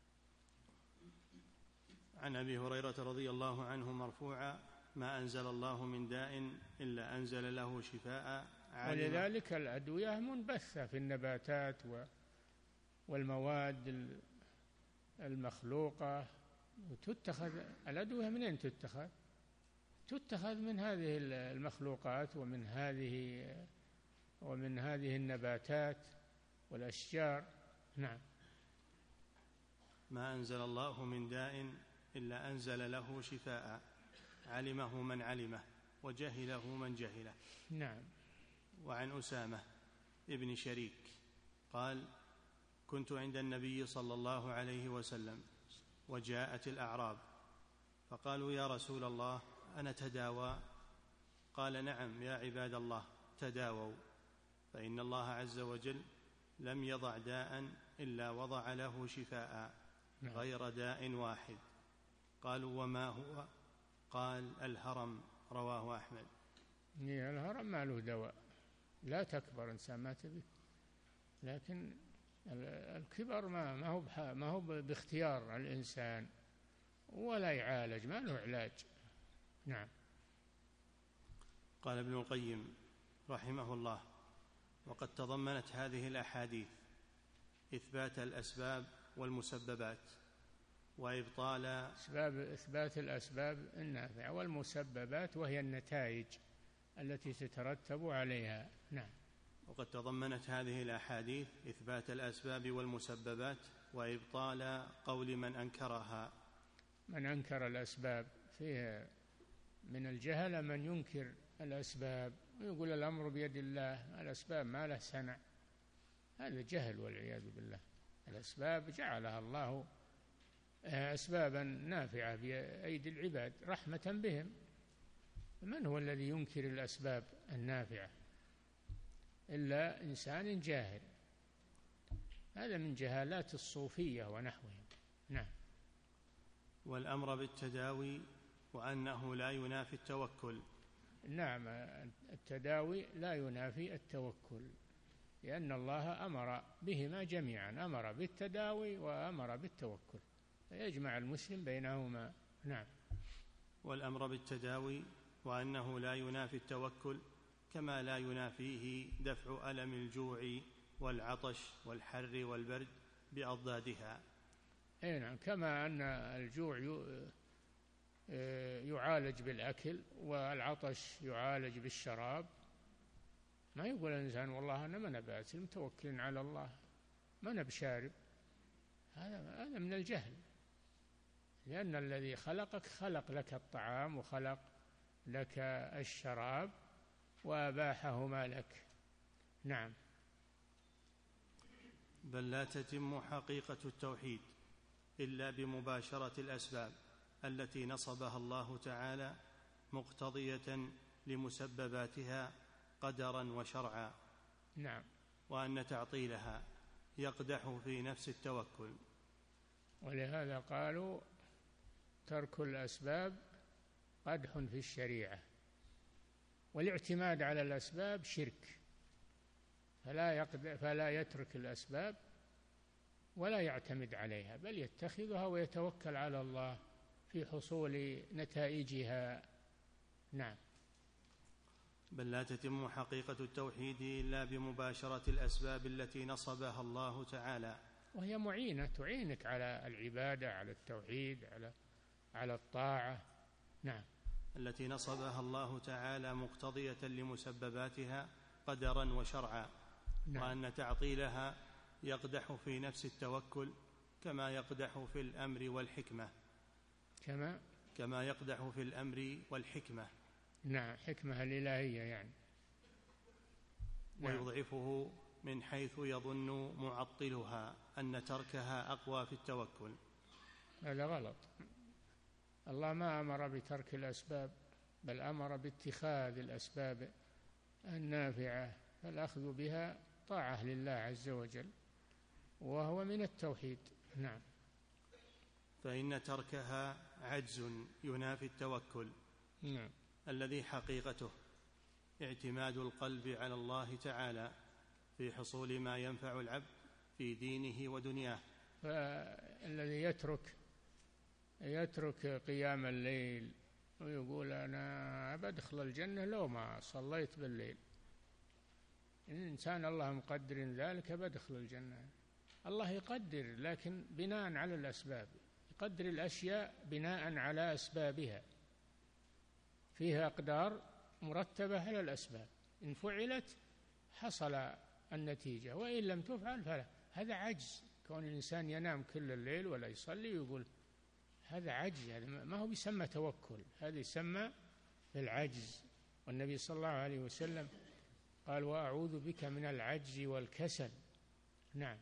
عن أبي هريرة رضي الله عنه مرفوعا: ما أنزل الله من داء إلا أنزل له شفاء. ولذلك الأدوية منبثة في النباتات والمواد المخلوقة، وتتخذ الأدوية من أين تتخذ؟ تتخذ من هذه المخلوقات ومن هذه النباتات والأشجار. نعم. ما أنزل الله من داء إلا أنزل له شفاء، علمه من علمه وجهله من جهله. نعم. وعن أسامة ابن شريك قال: كنت عند النبي صلى الله عليه وسلم وجاءت الأعراب فقالوا: يا رسول الله أنتداوى؟ قال: نعم يا عباد الله، تداووا، فإن الله عز وجل لم يضع داء إلا وضع له شفاء غير داء واحد. قالوا: وما هو؟ قال: الهرم. رواه أحمد. الهرم ما له دواء، لا تكبر إنسان مات به، لكن الكبر ما هو باختيار الإنسان ولا يعالج، ما له علاج. نعم. قال ابن القيم رحمه الله: وقد تضمنت هذه الأحاديث إثبات الأسباب والمسببات وإبطال إثبات الأسباب النافعة والمسببات، وهي النتائج التي تترتب عليها. نعم. وقد تضمنت هذه الأحاديث إثبات الأسباب والمسببات وإبطال قول من أنكرها. من أنكر الأسباب فيها من الجهل من ينكر الأسباب ويقول الأمر بيد الله، الأسباب ما له صنع، هذا جهل والعياذ بالله. الأسباب جعلها الله أسبابا نافعة بأيدي العباد رحمة بهم. من هو الذي ينكر الأسباب النافعة إلا إنسان جاهل؟ هذا من جهالات الصوفية ونحوهم. نعم. والأمر بالتداوي وأنه لا ينافي التوكل. نعم، التداوي لا ينافي التوكل، لأن الله أمر بهما جميعا، أمر بالتداوي وأمر بالتوكل، فيجمع المسلم بينهما. نعم. والأمر بالتداوي وأنه لا ينافي التوكل كما لا ينافيه دفع ألم الجوع والعطش والحر والبرد بأضدادها. نعم، كما أن الجوع يعالج بالأكل والعطش يعالج بالشراب. ما يقول الإنسان والله أنا ما نبأس متوكل على الله ما نبشارب، هذا من الجهل، لأن الذي خلقك خلق لك الطعام وخلق لك الشراب وأباحهما لك. نعم. بل لا تتم حقيقة التوحيد إلا بمباشرة الأسباب التي نصبها الله تعالى مقتضية لمسبباتها قدرا وشرعا. نعم. وأن تعطيلها يقدح في نفس التوكل. ولهذا قالوا ترك الأسباب قدح في الشريعة، والاعتماد على الأسباب شرك، فلا يترك الأسباب ولا يعتمد عليها، بل يتخذها ويتوكل على الله في حصول نتائجها. نعم. بل لا تتم حقيقة التوحيد إلا بمباشرة الأسباب التي نصبها الله تعالى، وهي معينة تعينك على العبادة، على التوحيد، على الطاعة. نعم. التي نصبها الله تعالى مقتضية لمسبباتها قدرا وشرعا. نعم. وأن تعطيلها يقدح في نفس التوكل كما يقدح في الأمر والحكمة. كما يقدح في الأمر والحكمة. نعم، حكمة الإلهية يعني. ويضعفه من حيث يظن معطلها أن تركها أقوى في التوكل. هذا غلط. الله ما أمر بترك الأسباب، بل أمر باتخاذ الأسباب النافعة، فالأخذ بها طاعة لله عز وجل، وهو من التوحيد. نعم. فإن تركها عجز ينافي التوكل. نعم. الذي حقيقته اعتماد القلب على الله تعالى في حصول ما ينفع العبد في دينه ودنياه. فالذي يترك قيام الليل ويقول أنا بدخل الجنة لو ما صليت بالليل، الإنسان الله مقدر ذلك بدخل الجنة. الله يقدر، لكن بناء على الأسباب، يقدر الأشياء بناء على أسبابها، فيها أقدار مرتبة على الأسباب، إن فعلت حصل النتيجة، وإن لم تفعل فلا. هذا عجز، كون الإنسان ينام كل الليل ولا يصلي ويقول هذا عجز، هذا ما هو يسمى توكل، هذا يسمى العجز. والنبي صلى الله عليه وسلم قال وأعوذ بك من العجز والكسل. نعم.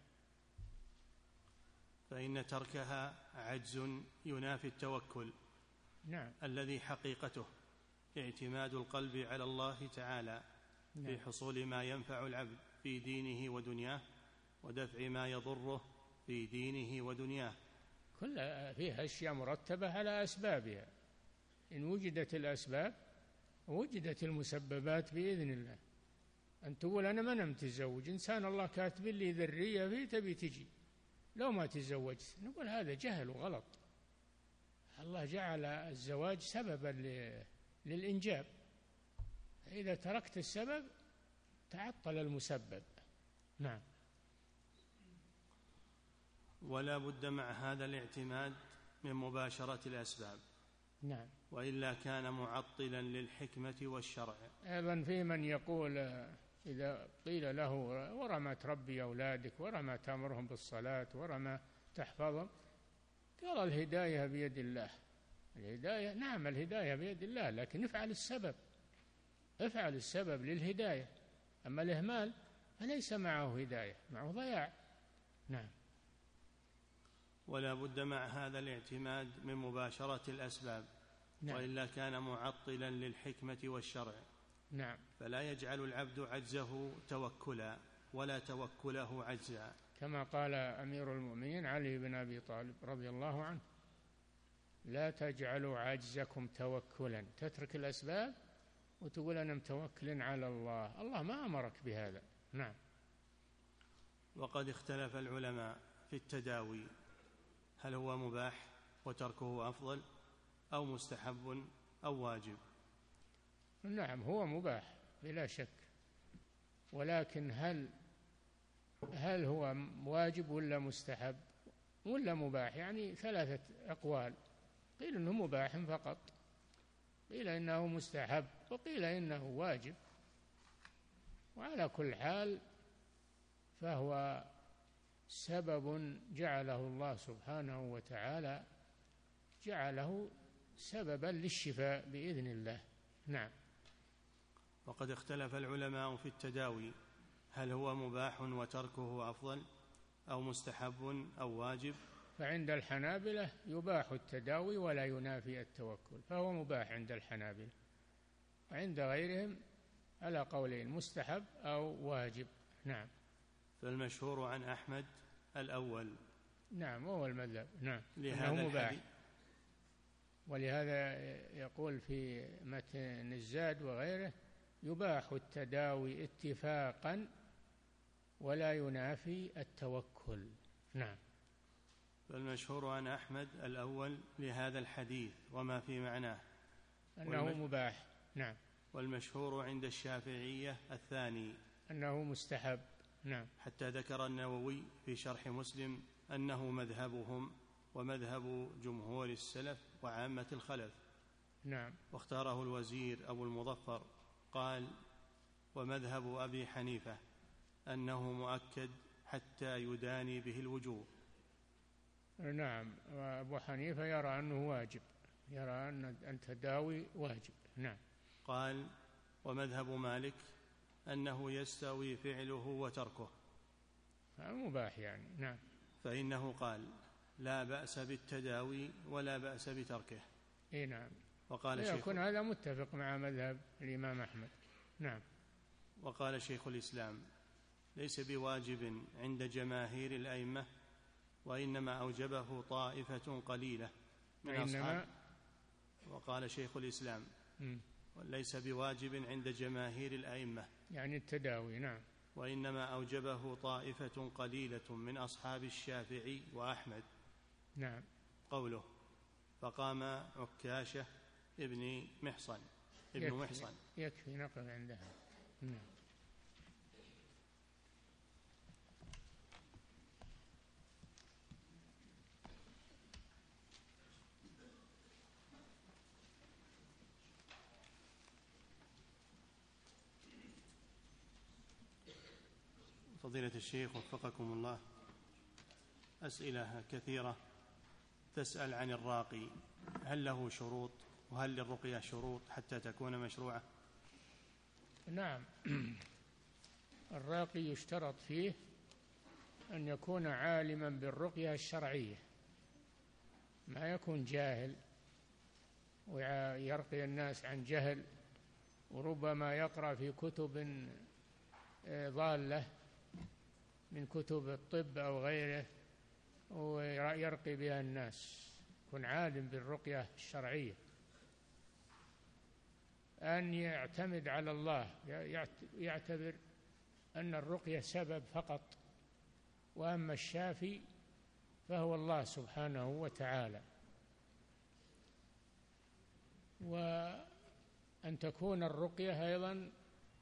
فإن تركها عجز ينافي التوكل. نعم. الذي حقيقته اعتماد القلب على الله تعالى في حصول ما ينفع العبد في دينه ودنياه، ودفع ما يضره في دينه ودنياه. كلها فيها أشياء مرتبة على أسبابها، إن وجدت الأسباب وجدت المسببات بإذن الله. أن تقول أنا ما متزوج، إنسان الله كاتب لي ذرية في تبي تجي، لو ما تزوجت نقول هذا جهل وغلط. الله جعل الزواج سببا للإنجاب، إذا تركت السبب تعطل المسبب. نعم. ولا بد مع هذا الاعتماد من مباشرة الأسباب. نعم. وإلا كان معطلا للحكمة والشرع. أيضا في من يقول إذا قيل له ورما تربي أولادك، ورما تأمرهم بالصلاة، ورما تحفظهم، قال الهداية بيد الله. الهداية نعم، الهداية بيد الله، لكن افعل السبب للهداية. أما الإهمال فليس معه هداية، معه ضياع. نعم. ولا بد مع هذا الاعتماد من مباشرة الأسباب. نعم. وإلا كان معطلا للحكمة والشرع. نعم. فلا يجعل العبد عجزه توكلا ولا توكله عجزا، كما قال أمير المؤمنين علي بن أبي طالب رضي الله عنه: لا تجعلوا عجزكم توكلا، تترك الأسباب وتقول أنا متوكل على الله، الله ما أمرك بهذا. نعم. وقد اختلف العلماء في التداوي، هل هو مباح وتركه أفضل، أو مستحب أو واجب؟ نعم، هو مباح بلا شك، ولكن هل هو واجب ولا مستحب ولا مباح؟ يعني ثلاثة أقوال، قيل إنه مباح فقط، قيل إنه مستحب، وقيل إنه واجب. وعلى كل حال فهو سبب جعله الله سبحانه وتعالى، جعله سببا للشفاء بإذن الله. نعم. وقد اختلف العلماء في التداوي، هل هو مباح وتركه أفضل، أو مستحب أو واجب؟ فعند الحنابلة يباح التداوي ولا ينافي التوكل، فهو مباح عند الحنابلة، وعند غيرهم على قولين: مستحب أو واجب. نعم. فالمشهور عن أحمد الأول. نعم، وهو المذهب. نعم، لهذا مباح. ولهذا يقول في متن الزاد وغيره: يباح التداوي اتفاقا ولا ينافي التوكل. نعم. فالمشهور عن أحمد الأول لهذا الحديث وما في معناه أنه مباح. نعم. والمشهور عند الشافعية الثاني أنه مستحب. نعم. حتى ذكر النووي في شرح مسلم أنه مذهبهم ومذهب جمهور السلف وعامة الخلف. نعم. واختاره الوزير أبو المظفر قال: ومذهب أبي حنيفة أنه مؤكد حتى يداني به الوجوب. نعم. وأبو حنيفة يرى أنه واجب، يرى أن التداوي واجب. نعم. قال: ومذهب مالك أنه يستوي فعله وتركه، مباح يعني. نعم. فإنه قال: لا بأس بالتداوي ولا بأس بتركه. إيه نعم. وقال يكون هذا متفق مع مذهب الإمام أحمد. نعم. وقال شيخ الإسلام: ليس بواجب عند جماهير الأئمة، وإنما أوجبه طائفة قليلة من أصحاب. وقال شيخ الإسلام: ليس بواجب عند جماهير الأئمة، يعني التداوي. نعم. وإنما أوجبه طائفة قليلة من أصحاب الشافعي وأحمد. نعم. قوله: فقام عكاشة ابن محصن. يكفي نقل عندها. نعم. فضيلة الشيخ وفقكم الله، أسئلة كثيرة تسأل عن الراقي، هل له شروط؟ وهل للرقية شروط حتى تكون مشروعة؟ نعم. الراقي يشترط فيه أن يكون عالما بالرقية الشرعية، ما يكون جاهل ويرقي الناس عن جهل، وربما يقرأ في كتب ضالة من كتب الطب أو غيره ويرقي بها الناس. يكون عالم بالرقية الشرعية، أن يعتمد على الله، يعتبر أن الرقية سبب فقط، وأما الشافي فهو الله سبحانه وتعالى. وأن تكون الرقية أيضا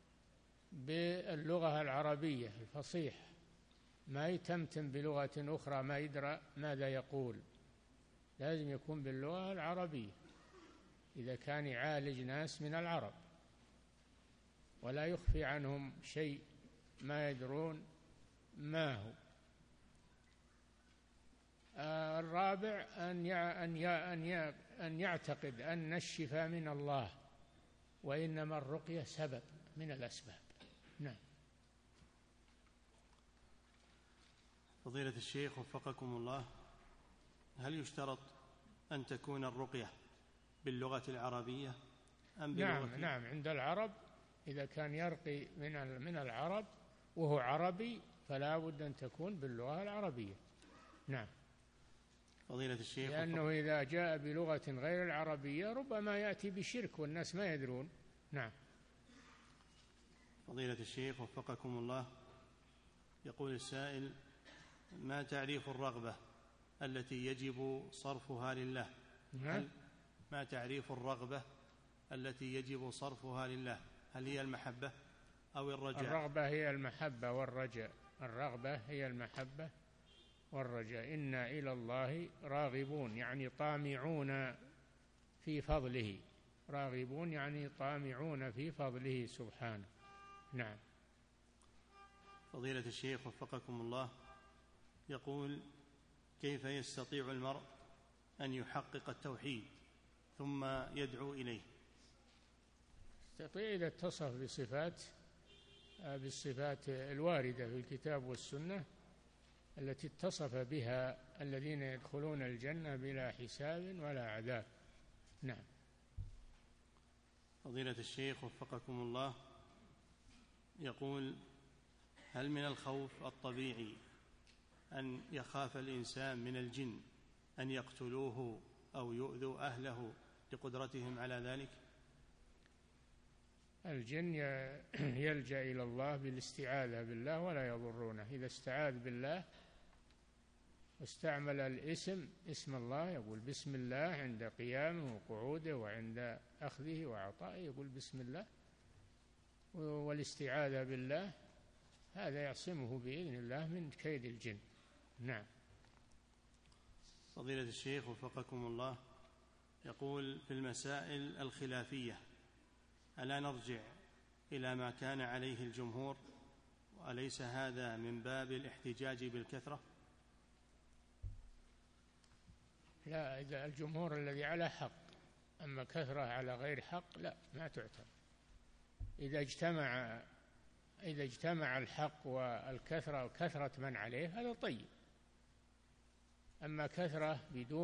باللغة العربية الفصيحة، ما يتمتم بلغة أخرى ما يدرى ماذا يقول، لازم يكون باللغة العربية إذا كان يعالج ناس من العرب، ولا يخفي عنهم شيء ما يدرون ما هو. الرابع أن يعتقد أن الشفاء من الله، وإنما الرقية سبب من الأسباب. نعم. فضيلة الشيخ وفقكم الله، هل يشترط أن تكون الرقية باللغة العربية أم بلغة؟ نعم. عند العرب إذا كان يرقي من العرب وهو عربي فلا بد أن تكون باللغة العربية. نعم. فضيلة الشيخ، لأنه إذا جاء بلغة غير العربية ربما يأتي بشرك والناس ما يدرون. نعم. فضيلة الشيخ وفقكم الله، يقول السائل: ما تعريف الرغبة التي يجب صرفها لله؟ ما تعريف الرغبة التي يجب صرفها لله؟ هل هي المحبة أو الرجاء؟ الرغبة هي المحبة والرجاء. الرغبة هي المحبة والرجاء. إنا إلى الله راغبون، يعني طامعون في فضله. راغبون يعني طامعون في فضله سبحانه. نعم. فضيلة الشيخ وفقكم الله، يقول: كيف يستطيع المرء أن يحقق التوحيد ثم يدعو إليه؟ يستطيع إذا اتصف بالصفات الواردة في الكتاب والسنة التي اتصف بها الذين يدخلون الجنة بلا حساب ولا عذاب. نعم. فضيلة الشيخ وفقكم الله، يقول: هل من الخوف الطبيعي أن يخاف الإنسان من الجن أن يقتلوه أو يؤذوا أهله لقدرتهم على ذلك؟ الجن يلجأ إلى الله بالاستعاذة بالله ولا يضرونه. إذا استعاذ بالله واستعمل اسم الله، يقول بسم الله عند قيامه وقعوده وعند أخذه وعطائه يقول بسم الله، والاستعاذة بالله، هذا يعصمه بإذن الله من كيد الجن. نعم. فضيلة الشيخ وفقكم الله، يقول في المسائل الخلافية ألا نرجع إلى ما كان عليه الجمهور، وأليس هذا من باب الاحتجاج بالكثرة؟ لا، إذا الجمهور الذي على حق، أما كثرة على غير حق لا، ما تعتبر. إذا اجتمع الحق والكثرة وكثرة من عليه هذا طيب، أما كثرة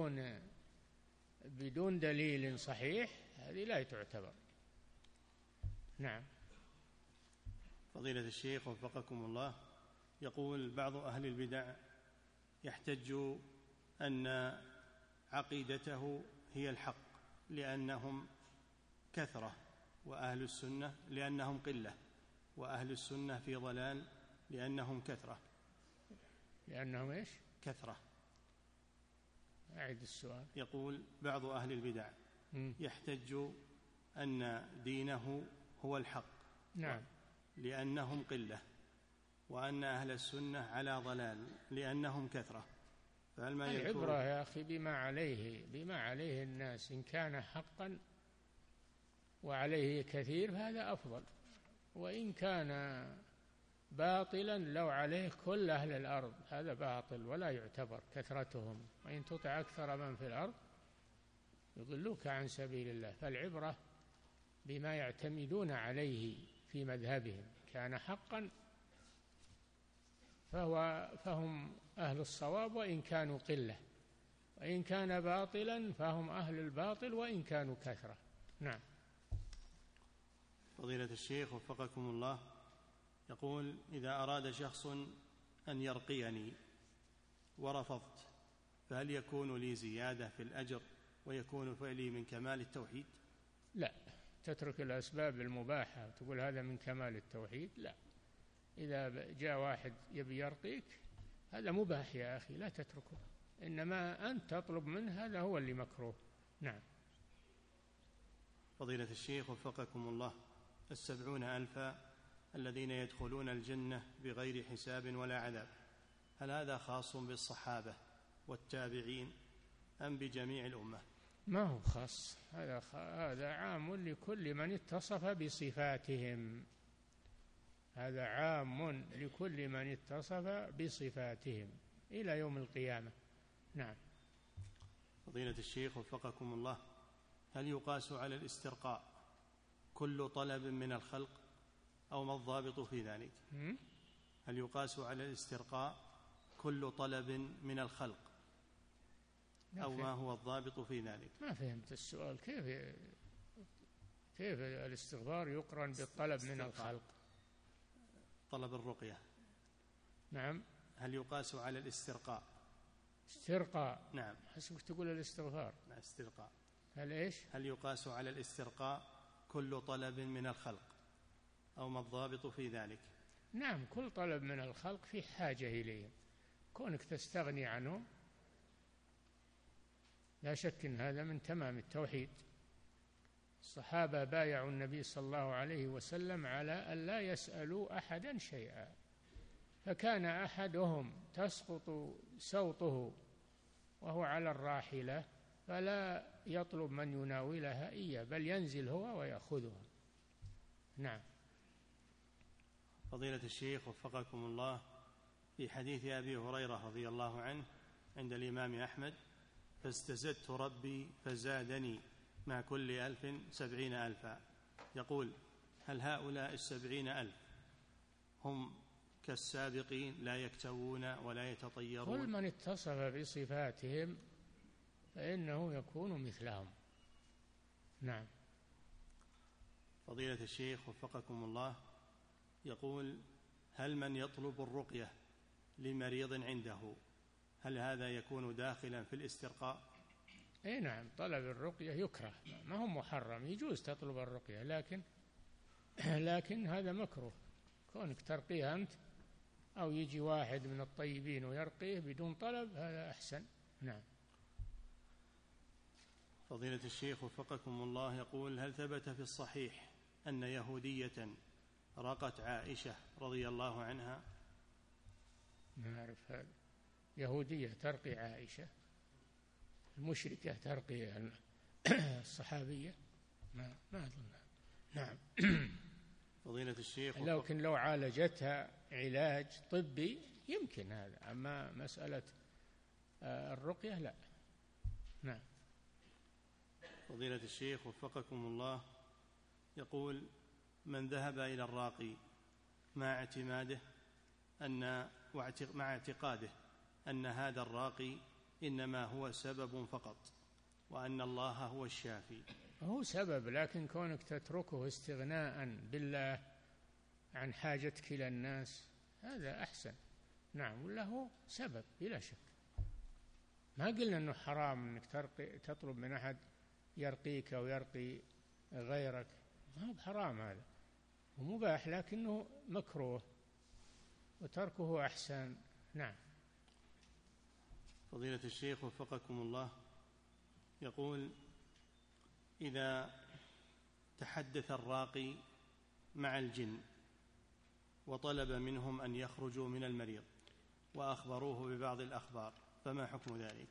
بدون دليل صحيح هذه لا تعتبر. نعم. فضيلة الشيخ وفقكم الله، يقول بعض أهل البدع يحتج أن عقيدته هي الحق لأنهم كثرة، وأهل السنة لأنهم قلة، وأهل السنة في ضلال لأنهم كثرة. لأنهم إيش؟ كثرة. أعد السؤال. يقول بعض أهل البدع يحتج أن دينه هو الحق. نعم. لأنهم قلة، وأن أهل السنة على ضلال لأنهم كثرة، فهل ما العبرة يا أخي بما عليه الناس، إن كان حقا وعليه كثير هذا أفضل، وإن كان باطلا لو عليه كل أهل الأرض هذا باطل ولا يعتبر كثرتهم، وإن تطع أكثر من في الأرض يضلوك عن سبيل الله. فالعبرة بما يعتمدون عليه في مذهبهم، كان حقا فهم أهل الصواب وإن كانوا قلة، وإن كان باطلا فهم أهل الباطل وإن كانوا كثرة. نعم. فضيلة الشيخ وفقكم الله، يقول إذا أراد شخص أن يرقيني ورفضت، فهل يكون لي زيادة في الأجر ويكون فعلي من كمال التوحيد؟ لا، تترك الأسباب المباحة وتقول هذا من كمال التوحيد، لا. إذا جاء واحد يبي يرقيك هذا مباح يا أخي، لا تتركه، إنما أنت تطلب منه، هذا هو اللي مكروه. نعم. فضيلة الشيخ وفقكم الله، 70,000 الذين يدخلون الجنة بغير حساب ولا عذاب، هل هذا خاص بالصحابة والتابعين أم بجميع الأمة؟ ما هو خاص، هذا عام لكل من اتصف بصفاتهم، هذا عام لكل من اتصف بصفاتهم إلى يوم القيامة. نعم. فضيلة الشيخ وفقكم الله، هل يقاس على الاسترقاء كل طلب من الخلق أو ما الضابط في ذلك؟ هل يقاس على الاسترقاء كل طلب من الخلق أو ما هو الضابط في ذلك؟ ما فهمت السؤال. كيف الاستغفار يقرن بالطلب من الخلق؟ طلب الرقية. نعم. هل يقاس على الاسترقاء؟ استرقاء. نعم. حسبك تقول الاستغفار. لا، استرقاء. هل إيش؟ هل يقاس على الاسترقاء كل طلب من الخلق أو ما الضابط في ذلك؟ نعم، كل طلب من الخلق في حاجة إليه، كونك تستغني عنه لا شك أن هذا من تمام التوحيد. الصحابة بايعوا النبي صلى الله عليه وسلم على أن لا يسألوا أحدا شيئا، فكان أحدهم تسقط سوطه وهو على الراحلة فلا يطلب من يناولها إياه، بل ينزل هو ويأخذها. نعم. فضيلة الشيخ وفقكم الله، في حديث أبي هريرة رضي الله عنه عند الإمام أحمد: فاستزدت ربي فزادني مع كل 1000 70,000، يقول: هل هؤلاء 70,000 هم كالسابقين لا يكتوون ولا يتطيرون؟ كل من اتصف بصفاتهم فإنه يكون مثلهم. نعم. فضيلة الشيخ وفقكم الله، يقول: هل من يطلب الرقية لمريض عنده هل هذا يكون داخلا في الاسترقاء؟ اي نعم، طلب الرقية يكره، ما هو محرم، يجوز تطلب الرقية، لكن هذا مكروه، كونك ترقيه أنت أو يجي واحد من الطيبين ويرقيه بدون طلب، هذا أحسن. نعم. فضيلة الشيخ وفقكم الله يقول: هل ثبت في الصحيح أن يهودية رقت عائشة رضي الله عنها؟ ما أعرف هذا. يهودية ترقي عائشة؟ المشركة ترقي الصحابية؟ ما أظن. نعم. فضيلة الشيخ لكن لو عالجتها علاج طبي يمكن هذا، أما مسألة الرقية لا. نعم. فضيلة الشيخ وفقكم الله يقول: من ذهب إلى الراقي مع اعتقاده أن هذا الراقي إنما هو سبب فقط وأن الله هو الشافي. هو سبب، لكن كونك تتركه استغناء بالله عن حاجتك إلى الناس هذا أحسن. نعم. ولا هو سبب بلا شك. ما قلنا أنه حرام أنك تطلب من أحد يرقيك أو يرقي غيرك، ما هو بحرام، هذا ومباح، لكنه مكروه وتركه أحسن. نعم. فضيلة الشيخ وفقكم الله يقول: إذا تحدث الراقي مع الجن وطلب منهم أن يخرجوا من المريض وأخبروه ببعض الأخبار، فما حكم ذلك؟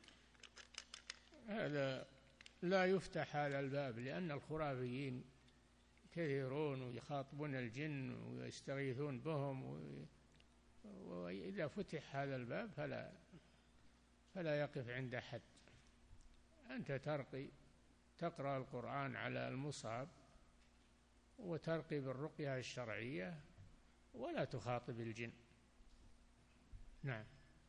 هذا لا يفتح هذا الباب، لأن الخرافيين كثيرون ويخاطبون الجن ويستغيثون بهم، وإذا فتح هذا الباب فلا يقف عند حد. أنت تقرأ القرآن على المصحف وترقي بالرقية الشرعية ولا تخاطب الجن. نعم.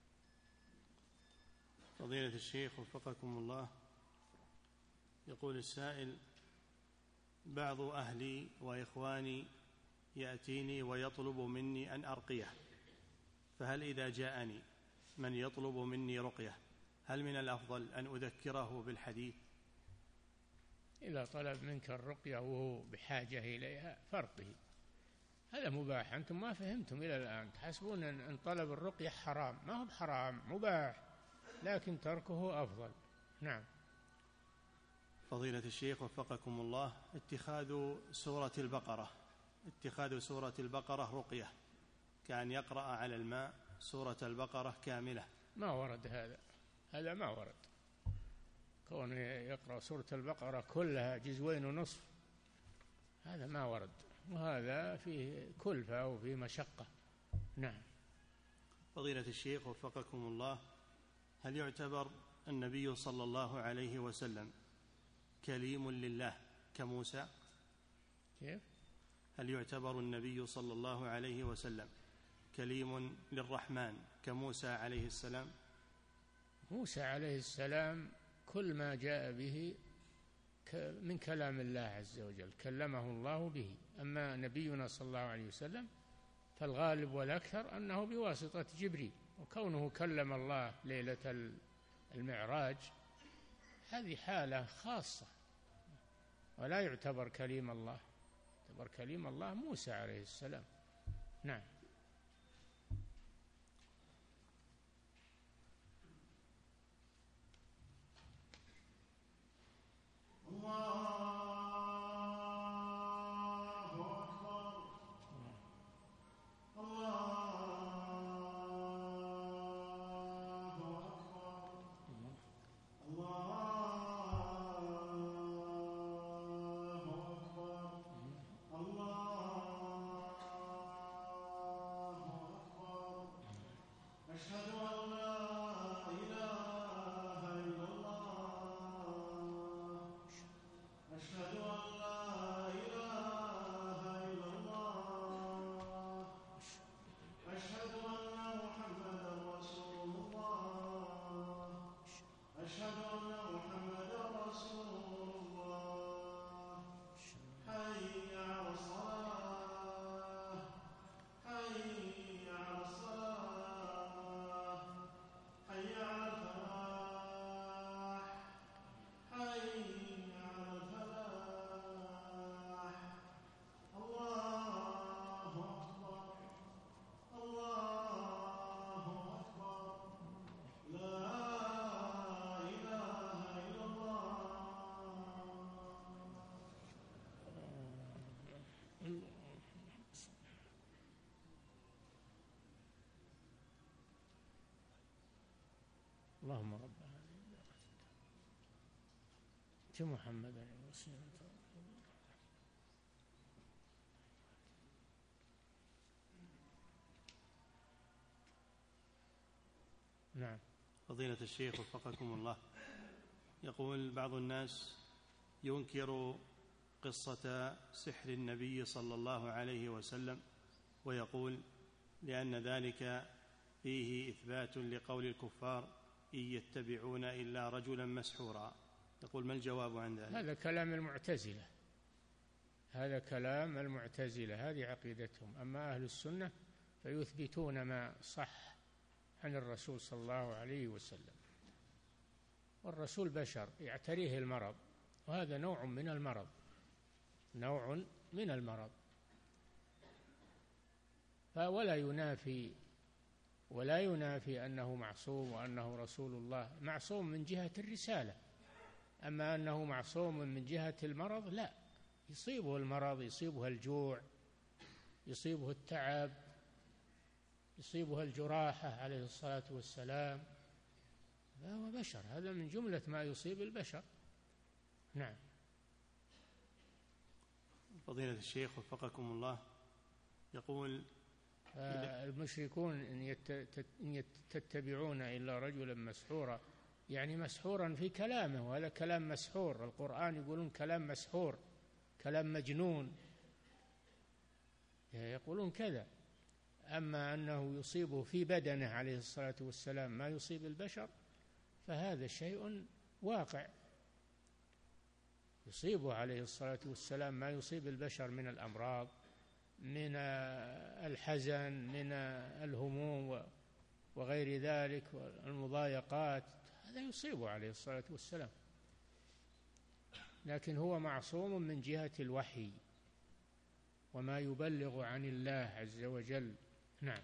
فضيلة الشيخ وفقكم الله يقول السائل: بعض أهلي وإخواني يأتيني ويطلب مني أن أرقيه، فهل إذا جاءني من يطلب مني رقية هل من الأفضل أن أذكره بالحديث؟ إذا طلب منك الرقية وهو بحاجة إليها فارقه، هذا مباح. أنتم ما فهمتم إلى الآن، تحسبون أن طلب الرقية حرام. ما هو بحرام، مباح، لكن تركه أفضل. نعم. فضيلة الشيخ وفقكم الله، اتخاذ سورة البقرة رقية كأن يقرأ على الماء سورة البقرة كاملة، ما ورد هذا ما ورد. كون يقرأ سورة البقرة كلها 2.5 هذا ما ورد، وهذا فيه كلفة وفيه مشقة. نعم. فضيلة الشيخ وفقكم الله، هل يعتبر النبي صلى الله عليه وسلم كليم لله كموسى؟ كيف؟ هل يعتبر النبي صلى الله عليه وسلم كليم للرحمن كموسى عليه السلام؟ موسى عليه السلام كل ما جاء به من كلام الله عز وجل كلمه الله به. أما نبينا صلى الله عليه وسلم فالغالب والأكثر أنه بواسطة جبريل، وكونه كلم الله ليلة المعراج هذه حالة خاصة ولا يعتبر كليم الله. يعتبر كليم الله موسى عليه السلام. نعم. اللهم رب محمد وسيلة. نعم. فضيلة الشيخ وفقكم الله، يقول بعض الناس ينكر قصة سحر النبي صلى الله عليه وسلم، ويقول لأن ذلك فيه إثبات لقول الكفار إن يتبعون إلا رجلا مسحورا. يقول ما الجواب عن ذلك؟ هذا كلام المعتزلة، هذا كلام المعتزلة، هذه عقيدتهم. أما أهل السنة فيثبتون ما صح عن الرسول صلى الله عليه وسلم، والرسول بشر يعتريه المرض، وهذا نوع من المرض، نوع من المرض. ولا ينافي أنه معصوم وأنه رسول الله، معصوم من جهة الرسالة. أما أنه معصوم من جهة المرض لا، يصيبه المرض، يصيبه الجوع، يصيبه التعب، يصيبه الجراحة عليه الصلاة والسلام، فهو بشر، هذا من جملة ما يصيب البشر. نعم. فضيلة الشيخ وفقكم الله، يقول المشركون إن تتبعون إلا رجلا مسحورا، يعني مسحورا في كلامه، وهذا كلام مسحور. القرآن يقولون كلام مسحور، كلام مجنون، يقولون كذا. أما أنه يصيبه في بدنه عليه الصلاة والسلام ما يصيب البشر، فهذا شيء واقع، يصيبه عليه الصلاة والسلام ما يصيب البشر من الأمراض، من الحزن، من الهموم وغير ذلك والمضايقات، هذا يصيبه عليه الصلاة والسلام، لكن هو معصوم من جهة الوحي وما يبلغ عن الله عز وجل. نعم.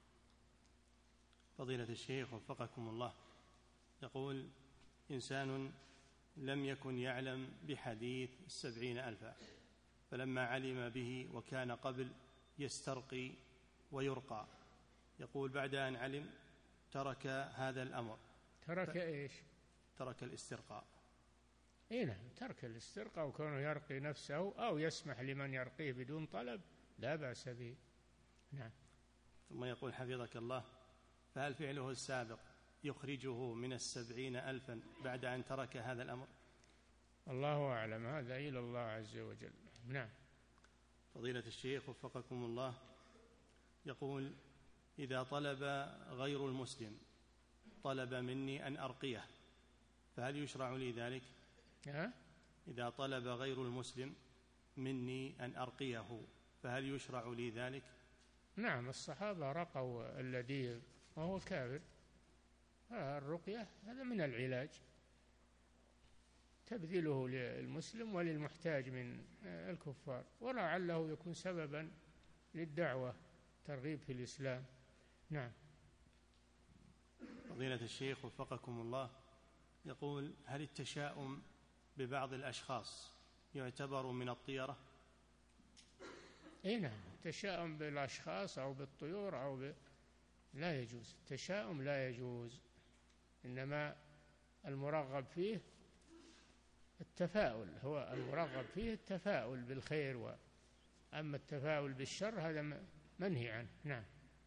فضيلة الشيخ وفقكم الله، يقول إنسان لم يكن يعلم بحديث 70,000، فلما علم به وكان قبل يسترقي ويرقى، يقول بعد أن علم ترك هذا الأمر. ترك إيش؟ ترك الاسترقاء. نعم، ترك الاسترقاء، وكونه يرقي نفسه أو يسمح لمن يرقيه بدون طلب لا بأس به. نعم. ثم يقول حفظك الله، فهل فعله السابق يخرجه من 70,000 بعد أن ترك هذا الأمر؟ الله أعلم، هذا إلى الله عز وجل. نعم. فضيلة الشيخ وفقكم الله، يقول إذا طلب غير المسلم طلب مني أن أرقيه، فهل يشرع لي ذلك؟ إذا طلب غير المسلم مني أن أرقيه فهل يشرع لي ذلك؟ نعم، الصحابة رقوا الذي وهو كافر، الرقية هذا من العلاج، تبذله للمسلم وللمحتاج من الكفار، ولعله يكون سببا للدعوة، ترغيب في الإسلام. نعم. فضيلة الشيخ وفقكم الله، يقول هل التشاؤم ببعض الأشخاص يعتبر من الطيرة؟ نعم، التشاؤم بالأشخاص أو بالطيور لا يجوز، التشاؤم لا يجوز، إنما المرغب فيه التفاؤل، هو المرغب فيه التفاؤل بالخير، أما التفاؤل بالشر هذا منهي عنه. نعم.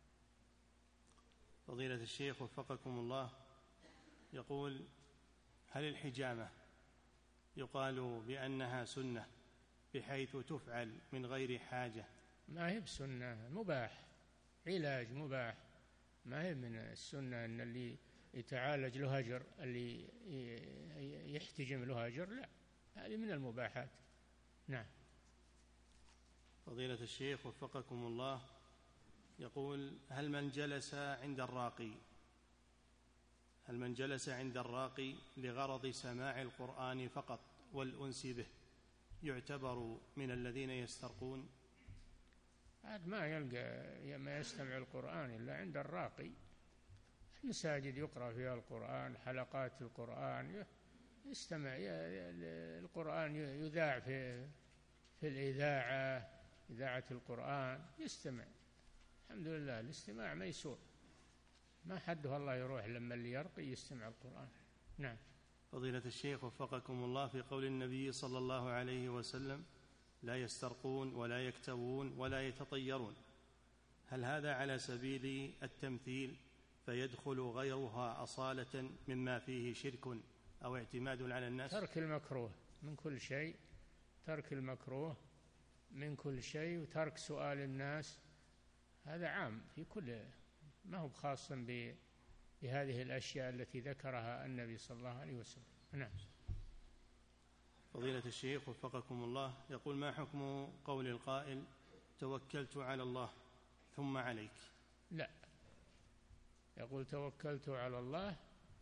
فضيلة الشيخ وفقكم الله، يقول هل الحجامة يقال بأنها سنة بحيث تفعل من غير حاجة؟ ما هي بسنة، مباح، علاج مباح، ما هي من السنة أن اللي يتعالج له أجر، اللي يحتجم له أجر، لا، هذه من المباحات. نعم. فضيلة الشيخ وفقكم الله، يقول هل من جلس عند الراقي لغرض سماع القرآن فقط والأنس به يعتبر من الذين يسترقون؟ عاد ما يلقى ما يستمع القرآن إلا عند الراقي، المساجد يقرأ فيها القرآن، حلقات القرآن يستمع، القرآن يذاع في الإذاعة، إذاعة القرآن يستمع، الحمد لله الاستماع ميسور. ما حده الله يروح لما اللي يرقي يستمع القرآن. نعم. فضيلة الشيخ وفقكم الله، في قول النبي صلى الله عليه وسلم: لا يسترقون ولا يكتوون ولا يتطيرون، هل هذا على سبيل التمثيل فيدخل غيرها أصالة مما فيه شرك أو اعتماد على الناس؟ ترك المكروه من كل شيء، ترك المكروه من كل شيء، وترك سؤال الناس، هذا عام في كل، ما هو خاص بهذه الأشياء التي ذكرها النبي صلى الله عليه وسلم. نعم. فضيلة الشيخ وفقكم الله، يقول: ما حكم قول القائل: توكلت على الله ثم عليك؟ لا، يقول توكلت على الله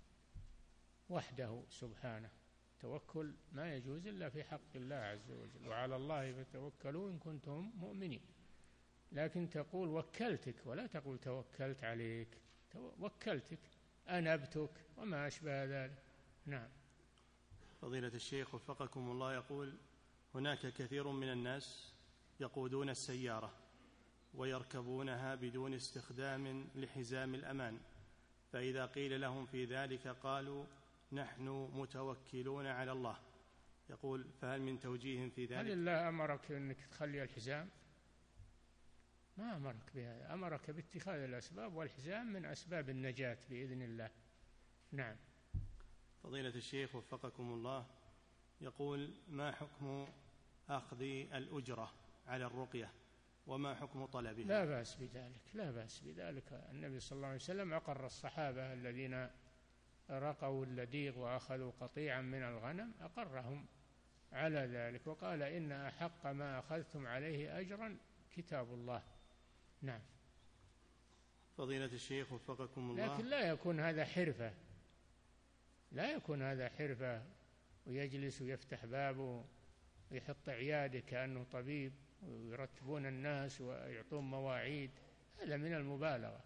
وحده سبحانه، توكل ما يجوز إلا في حق الله عز وجل، وعلى الله فتوكلوا إن كنتم مؤمنين. لكن تقول وكلتك، ولا تقول توكلت عليك، وكلتك، أنبتك، وما أشبه ذلك. نعم. فضيلة الشيخ وفقكم الله، يقول: هناك كثير من الناس يقودون السيارة ويركبونها بدون استخدام لحزام الأمان، فإذا قيل لهم في ذلك قالوا: نحن متوكلون على الله. يقول: فهل من توجيه في ذلك؟ هل الله أمرك أنك تخلي الحزام؟ ما أمرك بهذا، أمرك باتخاذ الأسباب، والحزام من أسباب النجاة بإذن الله. نعم. فضيلة الشيخ وفقكم الله، يقول: ما حكم أخذ الأجرة على الرقية، وما حكم طلبها؟ لا بأس بذلك، لا بأس بذلك. النبي صلى الله عليه وسلم أقر الصحابة الذين رقوا اللديغ وأخذوا قطيعا من الغنم، أقرهم على ذلك، وقال: إن أحق ما أخذتم عليه أجرا كتاب الله. نعم. فضيلة الشيخ وفقكم الله، لكن لا يكون هذا حرفة، لا يكون هذا حرفة ويجلس ويفتح بابه ويحط عياده كأنه طبيب ويرتبون الناس ويعطون مواعيد، هذا من المبالغة.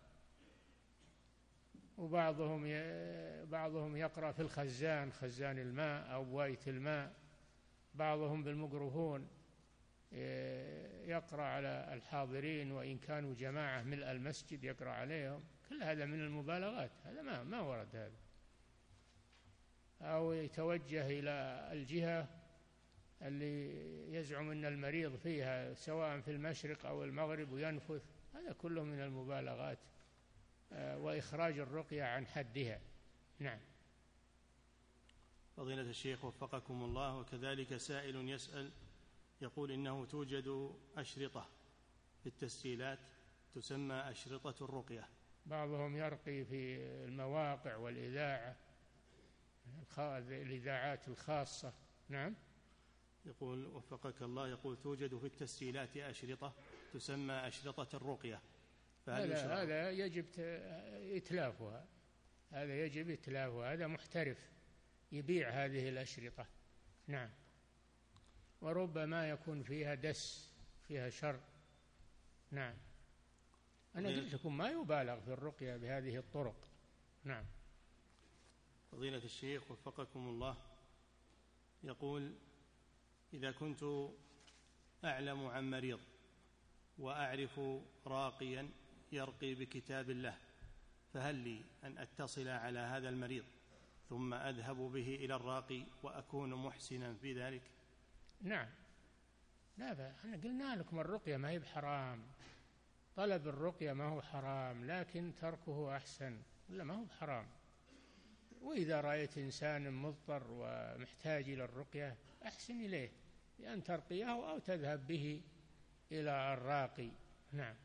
وبعضهم يقرأ في الخزان، خزان الماء أو بواية الماء، بعضهم بالميكروفون يقرأ على الحاضرين وإن كانوا جماعة ملء المسجد يقرأ عليهم، كل هذا من المبالغات، هذا ما ورد هذا. أو يتوجه إلى الجهة اللي يزعم أن المريض فيها سواء في المشرق أو المغرب وينفث، هذا كله من المبالغات وإخراج الرقية عن حدها. نعم. فضيلة الشيخ وفقكم الله، وكذلك سائل يسأل يقول: إنه توجد أشرطة في التسجيلات تسمى أشرطة الرقية، بعضهم يرقي في المواقع والإذاعة، الإذاعات الخاصة. نعم. يقول وفقك الله، يقول: توجد في التسجيلات أشرطة تسمى أشرطة الرقية، هذا يجب إتلافها، هذا يجب إتلافها، هذا محترف يبيع هذه الأشرطة. نعم. وربما يكون فيها دس، فيها شر. نعم. أنا قلت لكم ما يبالغ في الرقية بهذه الطرق. نعم. فضيلة الشيخ وفقكم الله، يقول: إذا كنت أعلم عن مريض وأعرف راقيا يرقي بكتاب الله، فهل لي أن أتصل على هذا المريض ثم أذهب به إلى الراقي وأكون محسنا في ذلك؟ نعم. لا، احنا قلنا لكم الرقية ما هي بحرام، طلب الرقية ما هو حرام، لكن تركه أحسن، ولا ما هو بحرام. وإذا رأيت إنسان مضطر ومحتاج إلى الرقية أحسن إليه بأن ترقيه أو تذهب به إلى الراقي. نعم.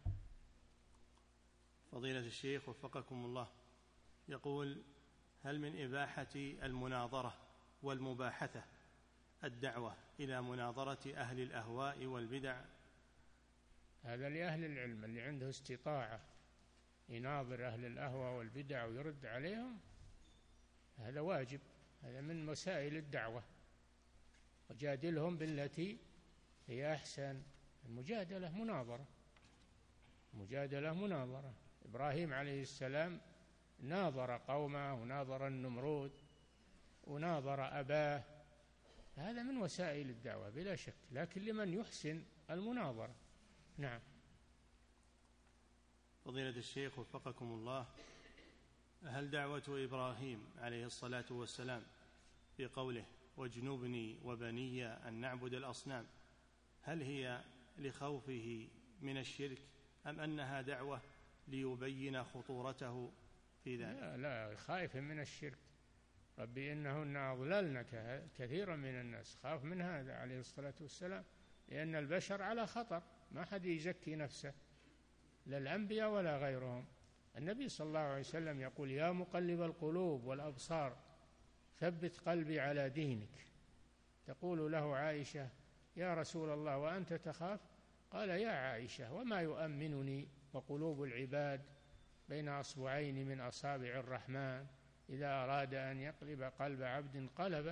فضيلة الشيخ وفقكم الله، يقول: هل من إباحة المناظرة والمباحثة الدعوة إلى مناظرة أهل الأهواء والبدع؟ هذا لأهل العلم اللي عنده استطاعة يناظر أهل الأهواء والبدع ويرد عليهم، هذا واجب، هذا من وسائل الدعوة. وجادلهم بالتي هي أحسن، المجادلة مناظرة، مجادلة مناظرة. إبراهيم عليه السلام ناظر قومه وناظر النمرود وناظر أباه، هذا من وسائل الدعوة بلا شك، لكن لمن يحسن المناظرة. نعم. فضيلة الشيخ وفقكم الله، هل دعوة إبراهيم عليه الصلاة والسلام في قوله واجنبني وبني أن نعبد الأصنام هل هي لخوفه من الشرك أم أنها دعوة ليبين خطورته في ذلك؟ لا خائف من الشرك. ربي إنهن أضللن كثيرا من الناس، خاف من هذا عليه الصلاة والسلام، لأن البشر على خطر، ما حد يزكي نفسه، لا الأنبياء ولا غيرهم. النبي صلى الله عليه وسلم يقول يا مقلب القلوب والأبصار ثبت قلبي على دينك. تقول له عائشة يا رسول الله وأنت تخاف؟ قال يا عائشة وما يؤمنني وقلوب العباد بين أصبعين من أصابع الرحمن إذا أراد أن يقلب قلب عبد قلبه.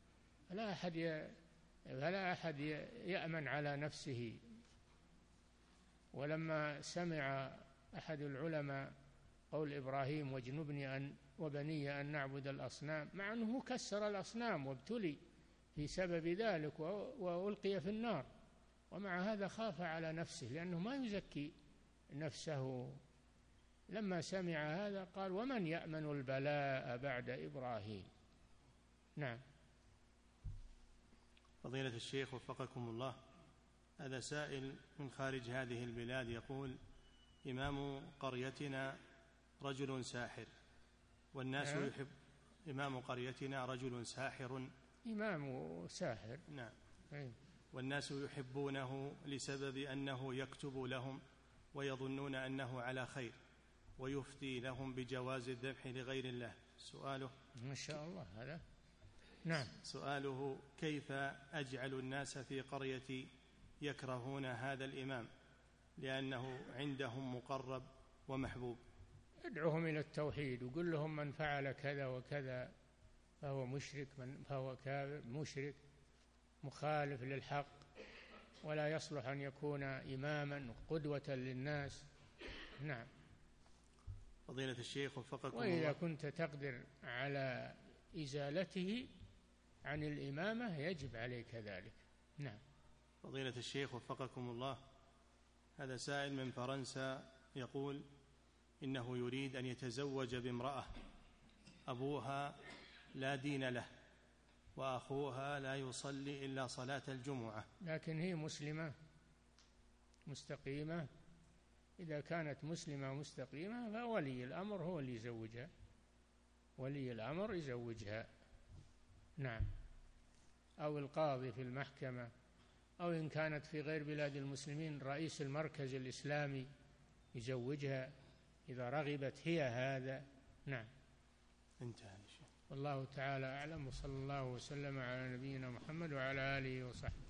فلا أحد يأمن على نفسه. ولما سمع أحد العلماء قول إبراهيم واجنبني وبني أن نعبد الأصنام، مع أنه كسر الأصنام وابتلي في سبب ذلك وألقي في النار، ومع هذا خاف على نفسه لأنه ما يزكي نفسه. لما سمع هذا قال ومن يأمن البلاء بعد إبراهيم. نعم. فضيلة الشيخ وفقكم الله، هذا سائل من خارج هذه البلاد يقول إمام قريتنا رجل ساحر والناس يحب إمام قريتنا رجل ساحر. إمام ساحر. نعم. والناس يحبونه لسبب أنه يكتب لهم ويظنون أنه على خير ويفتي لهم بجواز الذبح لغير الله. سؤاله ما شاء الله هذا. نعم. سؤاله كيف أجعل الناس في قريتي يكرهون هذا الإمام لأنه عندهم مقرب ومحبوب؟ ادعوهم إلى التوحيد وقل لهم من فعل كذا وكذا فهو مشرك، فهو كافر مشرك مخالف للحق ولا يصلح أن يكون إماما قدوة للناس. نعم. فضيلة الشيخ وفقكم وإذا الله، كنت تقدر على إزالته عن الإمامة يجب عليك ذلك. نعم. فضيلة الشيخ وفقكم الله، هذا سائل من فرنسا يقول إنه يريد أن يتزوج بامرأة أبوها لا دين له وأخوها لا يصلي إلا صلاة الجمعة، لكن هي مسلمة مستقيمة. إذا كانت مسلمة مستقيمة فولي الأمر هو اللي يزوجها، ولي الأمر يزوجها. نعم. أو القاضي في المحكمة، أو إن كانت في غير بلاد المسلمين رئيس المركز الإسلامي يزوجها إذا رغبت هي هذا. نعم. انتهى. والله تعالى أعلم، وصلى الله وسلم على نبينا محمد وعلى آله وصحبه.